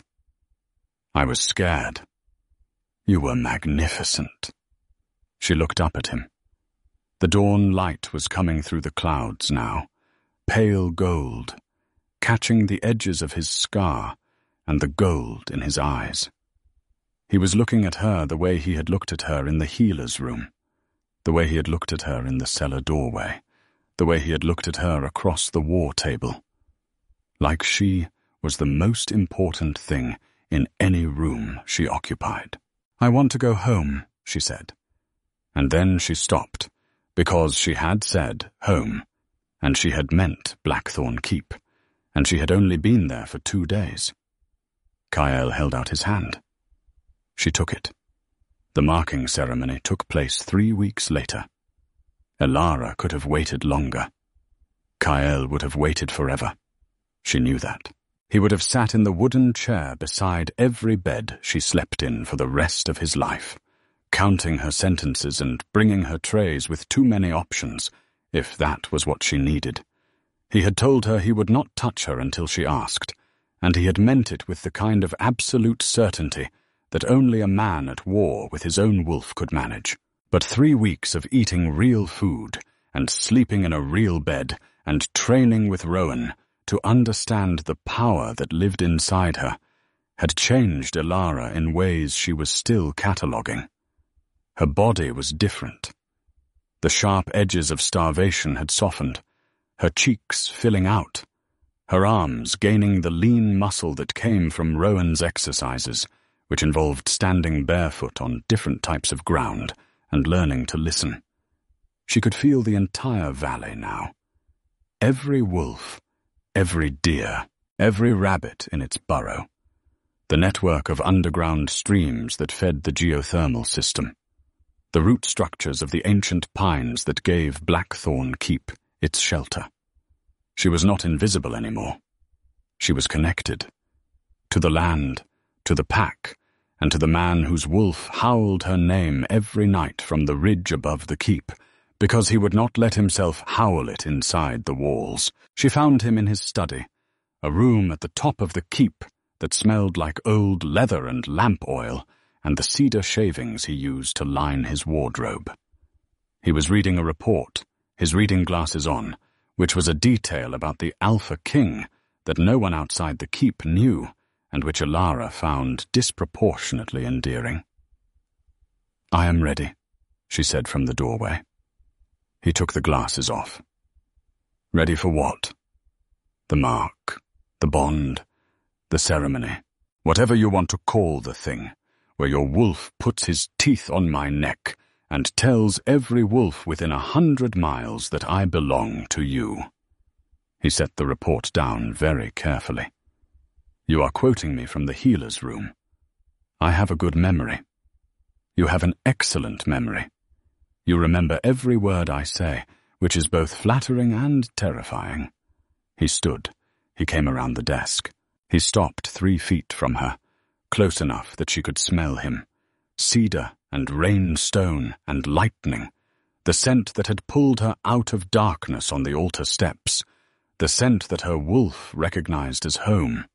I was scared. You were magnificent." She looked up at him. The dawn light was coming through the clouds now, pale gold, catching the edges of his scar and the gold in his eyes. He was looking at her the way he had looked at her in the healer's room, the way he had looked at her in the cellar doorway, the way he had looked at her across the war table. Like she was the most important thing in any room she occupied. "I want to go home," she said. And then she stopped, because she had said home, and she had meant Blackthorn Keep, and she had only been there for 2 days. Kyle held out his hand. She took it. The marking ceremony took place 3 weeks later. Elara could have waited longer. Kyle would have waited forever. She knew that. He would have sat in the wooden chair beside every bed she slept in for the rest of his life, counting her sentences and bringing her trays with too many options, if that was what she needed. He had told her he would not touch her until she asked, and he had meant it with the kind of absolute certainty that only a man at war with his own wolf could manage. But 3 weeks of eating real food, and sleeping in a real bed, and training with Rowan to understand the power that lived inside her, had changed Elara in ways she was still cataloguing. Her body was different. The sharp edges of starvation had softened, her cheeks filling out, her arms gaining the lean muscle that came from Rowan's exercises, which involved standing barefoot on different types of ground and learning to listen. She could feel the entire valley now. Every wolf, every deer, every rabbit in its burrow. The network of underground streams that fed the geothermal system. The root structures of the ancient pines that gave Blackthorn Keep its shelter. She was not invisible anymore. She was connected. To the land, to the pack, and to the man whose wolf howled her name every night from the ridge above the keep, because he would not let himself howl it inside the walls. She found him in his study, a room at the top of the keep that smelled like old leather and lamp oil, and the cedar shavings he used to line his wardrobe. He was reading a report, his reading glasses on, which was a detail about the Alpha King that no one outside the keep knew, and which Elara found disproportionately endearing. "I am ready," she said from the doorway. He took the glasses off. "Ready for what?" "The mark, the bond, the ceremony, whatever you want to call the thing, where your wolf puts his teeth on my neck and tells every wolf within 100 miles that I belong to you." He set the report down very carefully. "You are quoting me from the healer's room. I have a good memory. You have an excellent memory. You remember every word I say, which is both flattering and terrifying." He stood, he came around the desk. He stopped 3 feet from her, close enough that she could smell him. Cedar and rain-stone and lightning, the scent that had pulled her out of darkness on the altar steps, the scent that her wolf recognized as home.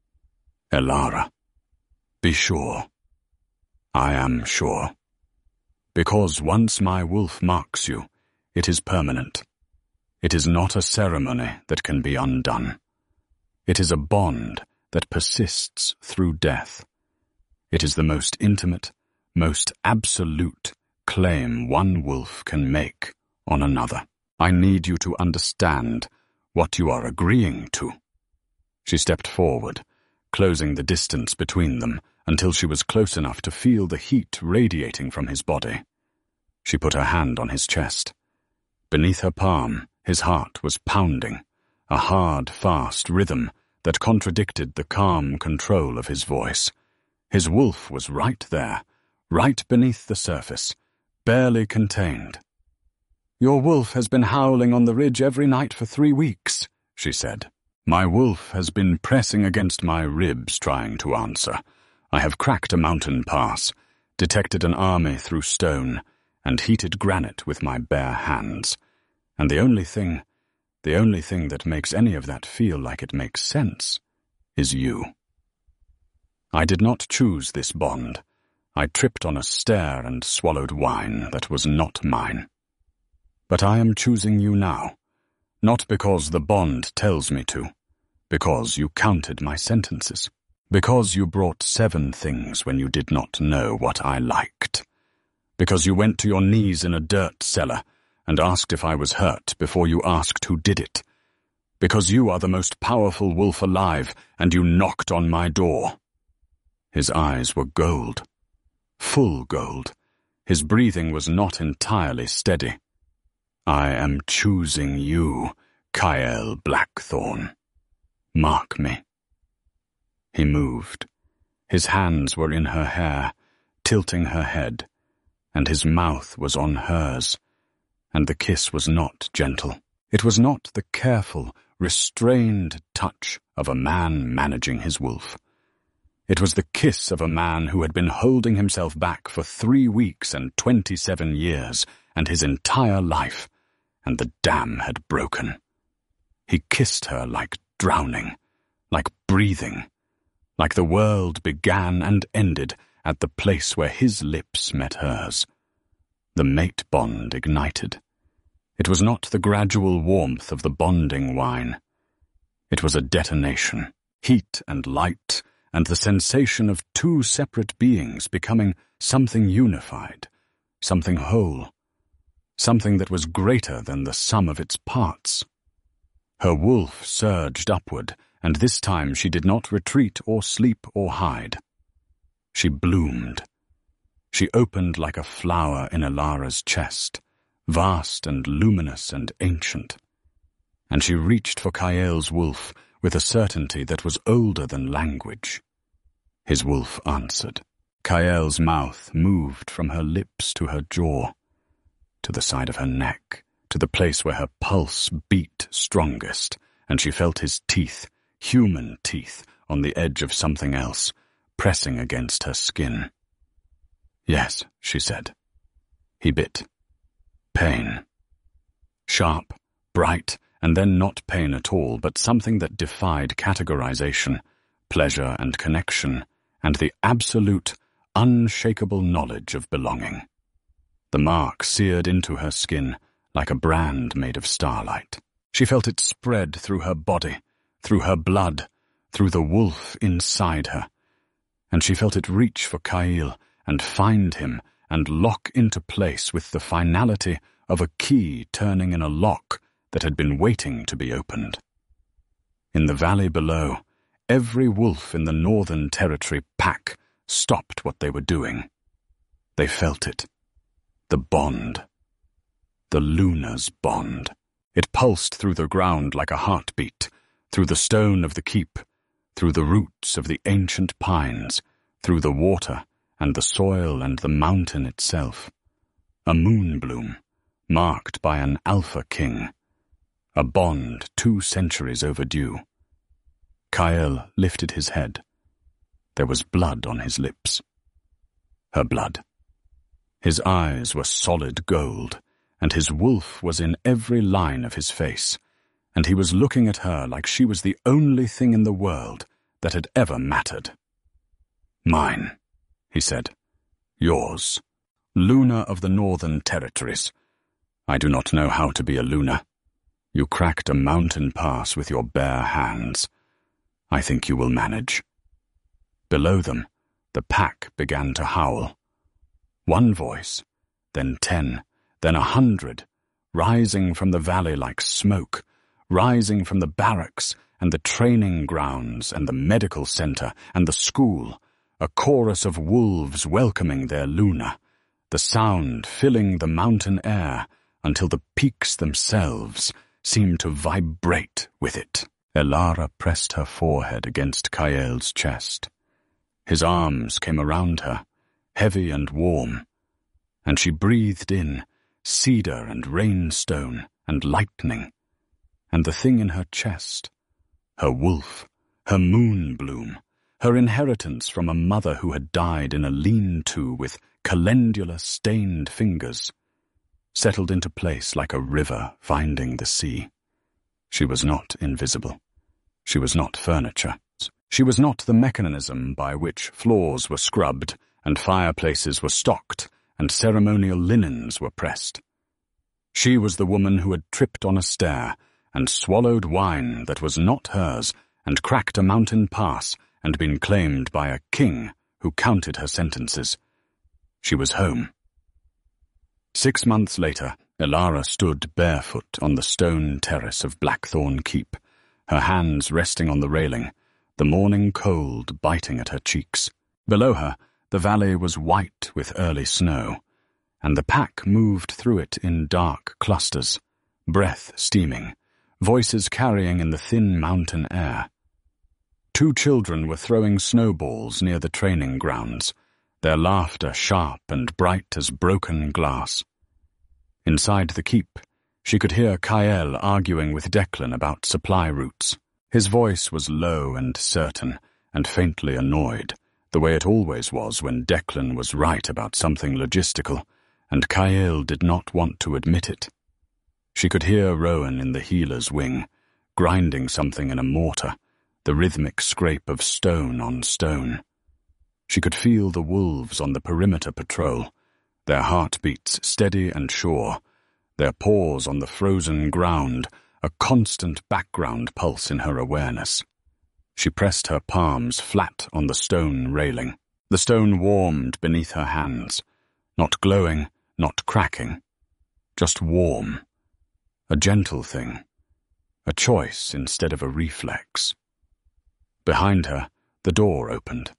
Elara, be sure. I am sure. Because once my wolf marks you, it is permanent. It is not a ceremony that can be undone. It is a bond that persists through death. It is the most intimate, most absolute claim one wolf can make on another. I need you to understand what you are agreeing to. She stepped forward, closing the distance between them until she was close enough to feel the heat radiating from his body. She put her hand on his chest. Beneath her palm, his heart was pounding, a hard, fast rhythm that contradicted the calm control of his voice. His wolf was right there, right beneath the surface, barely contained. "Your wolf has been howling on the ridge every night for 3 weeks," she said. "My wolf has been pressing against my ribs trying to answer. I have cracked a mountain pass, detected an army through stone, and heated granite with my bare hands. And the only thing that makes any of that feel like it makes sense is you. I did not choose this bond. I tripped on a stair and swallowed wine that was not mine. But I am choosing you now, not because the bond tells me to, because you counted my sentences, because you brought 7 things when you did not know what I liked, because you went to your knees in a dirt cellar and asked if I was hurt before you asked who did it, because you are the most powerful wolf alive and you knocked on my door." His eyes were gold, full gold. His breathing was not entirely steady. "I am choosing you, Kyle Blackthorn. Mark me." He moved. His hands were in her hair, tilting her head, and his mouth was on hers, and the kiss was not gentle. It was not the careful, restrained touch of a man managing his wolf. It was the kiss of a man who had been holding himself back for 3 weeks and 27 years, and his entire life, and the dam had broken. He kissed her like drowning, like breathing, like the world began and ended at the place where his lips met hers. The mate bond ignited. It was not the gradual warmth of the bonding wine. It was a detonation, heat and light, and the sensation of 2 separate beings becoming something unified, something whole, something that was greater than the sum of its parts. Her wolf surged upward, and this time she did not retreat or sleep or hide. She bloomed. She opened like a flower in Elara's chest, vast and luminous and ancient. And she reached for Kael's wolf with a certainty that was older than language. His wolf answered. Kael's mouth moved from her lips to her jaw, to the side of her neck, to the place where her pulse beat strongest, and she felt his teeth, human teeth, on the edge of something else, pressing against her skin. "Yes," she said. He bit. Pain. Sharp, bright, and then not pain at all, but something that defied categorization, pleasure and connection, and the absolute, unshakable knowledge of belonging. The mark seared into her skin like a brand made of starlight. She felt it spread through her body, through her blood, through the wolf inside her, and she felt it reach for Kyle and find him and lock into place with the finality of a key turning in a lock that had been waiting to be opened. In the valley below, every wolf in the Northern Territory pack stopped what they were doing. They felt it. The bond. The Luna's bond. It pulsed through the ground like a heartbeat, through the stone of the keep, through the roots of the ancient pines, through the water and the soil and the mountain itself. A moonbloom, marked by an alpha king. A bond 2 centuries overdue. Kyle lifted his head. There was blood on his lips. Her blood. His eyes were solid gold, and his wolf was in every line of his face, and he was looking at her like she was the only thing in the world that had ever mattered. "Mine," he said. "Yours. Luna of the Northern Territories. I do not know how to be a Luna. You cracked a mountain pass with your bare hands. I think you will manage." Below them, the pack began to howl. One voice, then 10, then 100, rising from the valley like smoke, rising from the barracks and the training grounds and the medical center and the school, a chorus of wolves welcoming their Luna, the sound filling the mountain air until the peaks themselves seemed to vibrate with it. Elara pressed her forehead against Kael's chest. His arms came around her, heavy and warm, and she breathed in cedar and rainstone and lightning, and the thing in her chest, her wolf, her moonbloom, her inheritance from a mother who had died in a lean-to with calendula-stained fingers, settled into place like a river finding the sea. She was not invisible. She was not furniture. She was not the mechanism by which floors were scrubbed and fireplaces were stocked and ceremonial linens were pressed. She was the woman who had tripped on a stair and swallowed wine that was not hers and cracked a mountain pass and been claimed by a king who counted her sentences. She was home. 6 months later, Elara stood barefoot on the stone terrace of Blackthorn Keep, her hands resting on the railing, the morning cold biting at her cheeks. Below her, the valley was white with early snow, and the pack moved through it in dark clusters, breath steaming, voices carrying in the thin mountain air. 2 children were throwing snowballs near the training grounds, their laughter sharp and bright as broken glass. Inside the keep, she could hear Kael arguing with Declan about supply routes. His voice was low and certain, and faintly annoyed, the way it always was when Declan was right about something logistical, and Kael did not want to admit it. She could hear Rowan in the healer's wing, grinding something in a mortar, the rhythmic scrape of stone on stone. She could feel the wolves on the perimeter patrol, their heartbeats steady and sure, their paws on the frozen ground, a constant background pulse in her awareness. She pressed her palms flat on the stone railing. The stone warmed beneath her hands, not glowing, not cracking, just warm. A gentle thing, a choice instead of a reflex. Behind her, the door opened.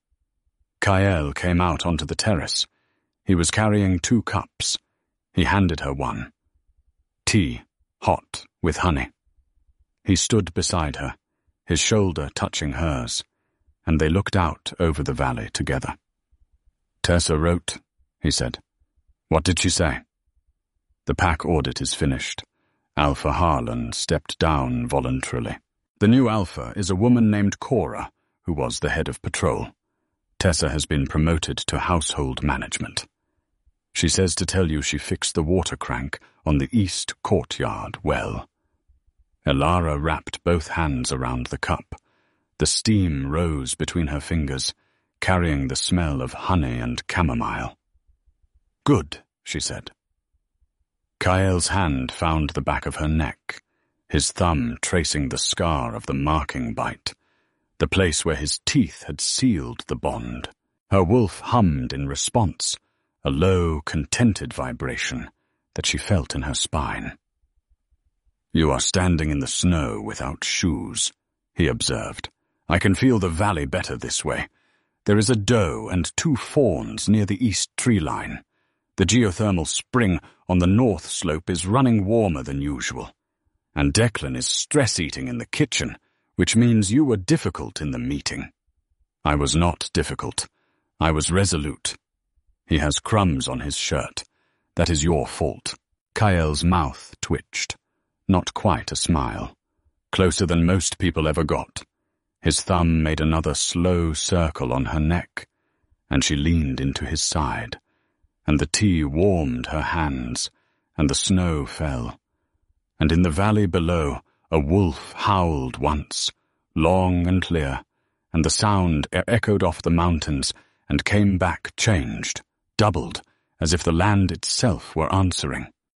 Kael came out onto the terrace. He was carrying 2 cups. He handed her one. Tea, hot, with honey. He stood beside her, his shoulder touching hers, and they looked out over the valley together. "Tessa wrote," he said. "What did she say?" The pack audit is finished. Alpha Harlan stepped down voluntarily. The new Alpha is a woman named Cora, who was the head of patrol. Tessa has been promoted to household management. She says to tell you she fixed the water crank on the east courtyard well. Elara wrapped both hands around the cup. The steam rose between her fingers, carrying the smell of honey and chamomile. "Good," she said. Kael's hand found the back of her neck, his thumb tracing the scar of the marking bite, the place where his teeth had sealed the bond. Her wolf hummed in response, a low, contented vibration that she felt in her spine. "You are standing in the snow without shoes," he observed. "I can feel the valley better this way. There is a doe and 2 fawns near the east tree line. The geothermal spring on the north slope is running warmer than usual. And Declan is stress-eating in the kitchen, which means you were difficult in the meeting." "I was not difficult. I was resolute. He has crumbs on his shirt. That is your fault." Kael's mouth twitched. Not quite a smile. Closer than most people ever got. His thumb made another slow circle on her neck, and she leaned into his side, and the tea warmed her hands, and the snow fell. And in the valley below, a wolf howled once, long and clear, and the sound echoed off the mountains and came back changed, doubled, as if the land itself were answering.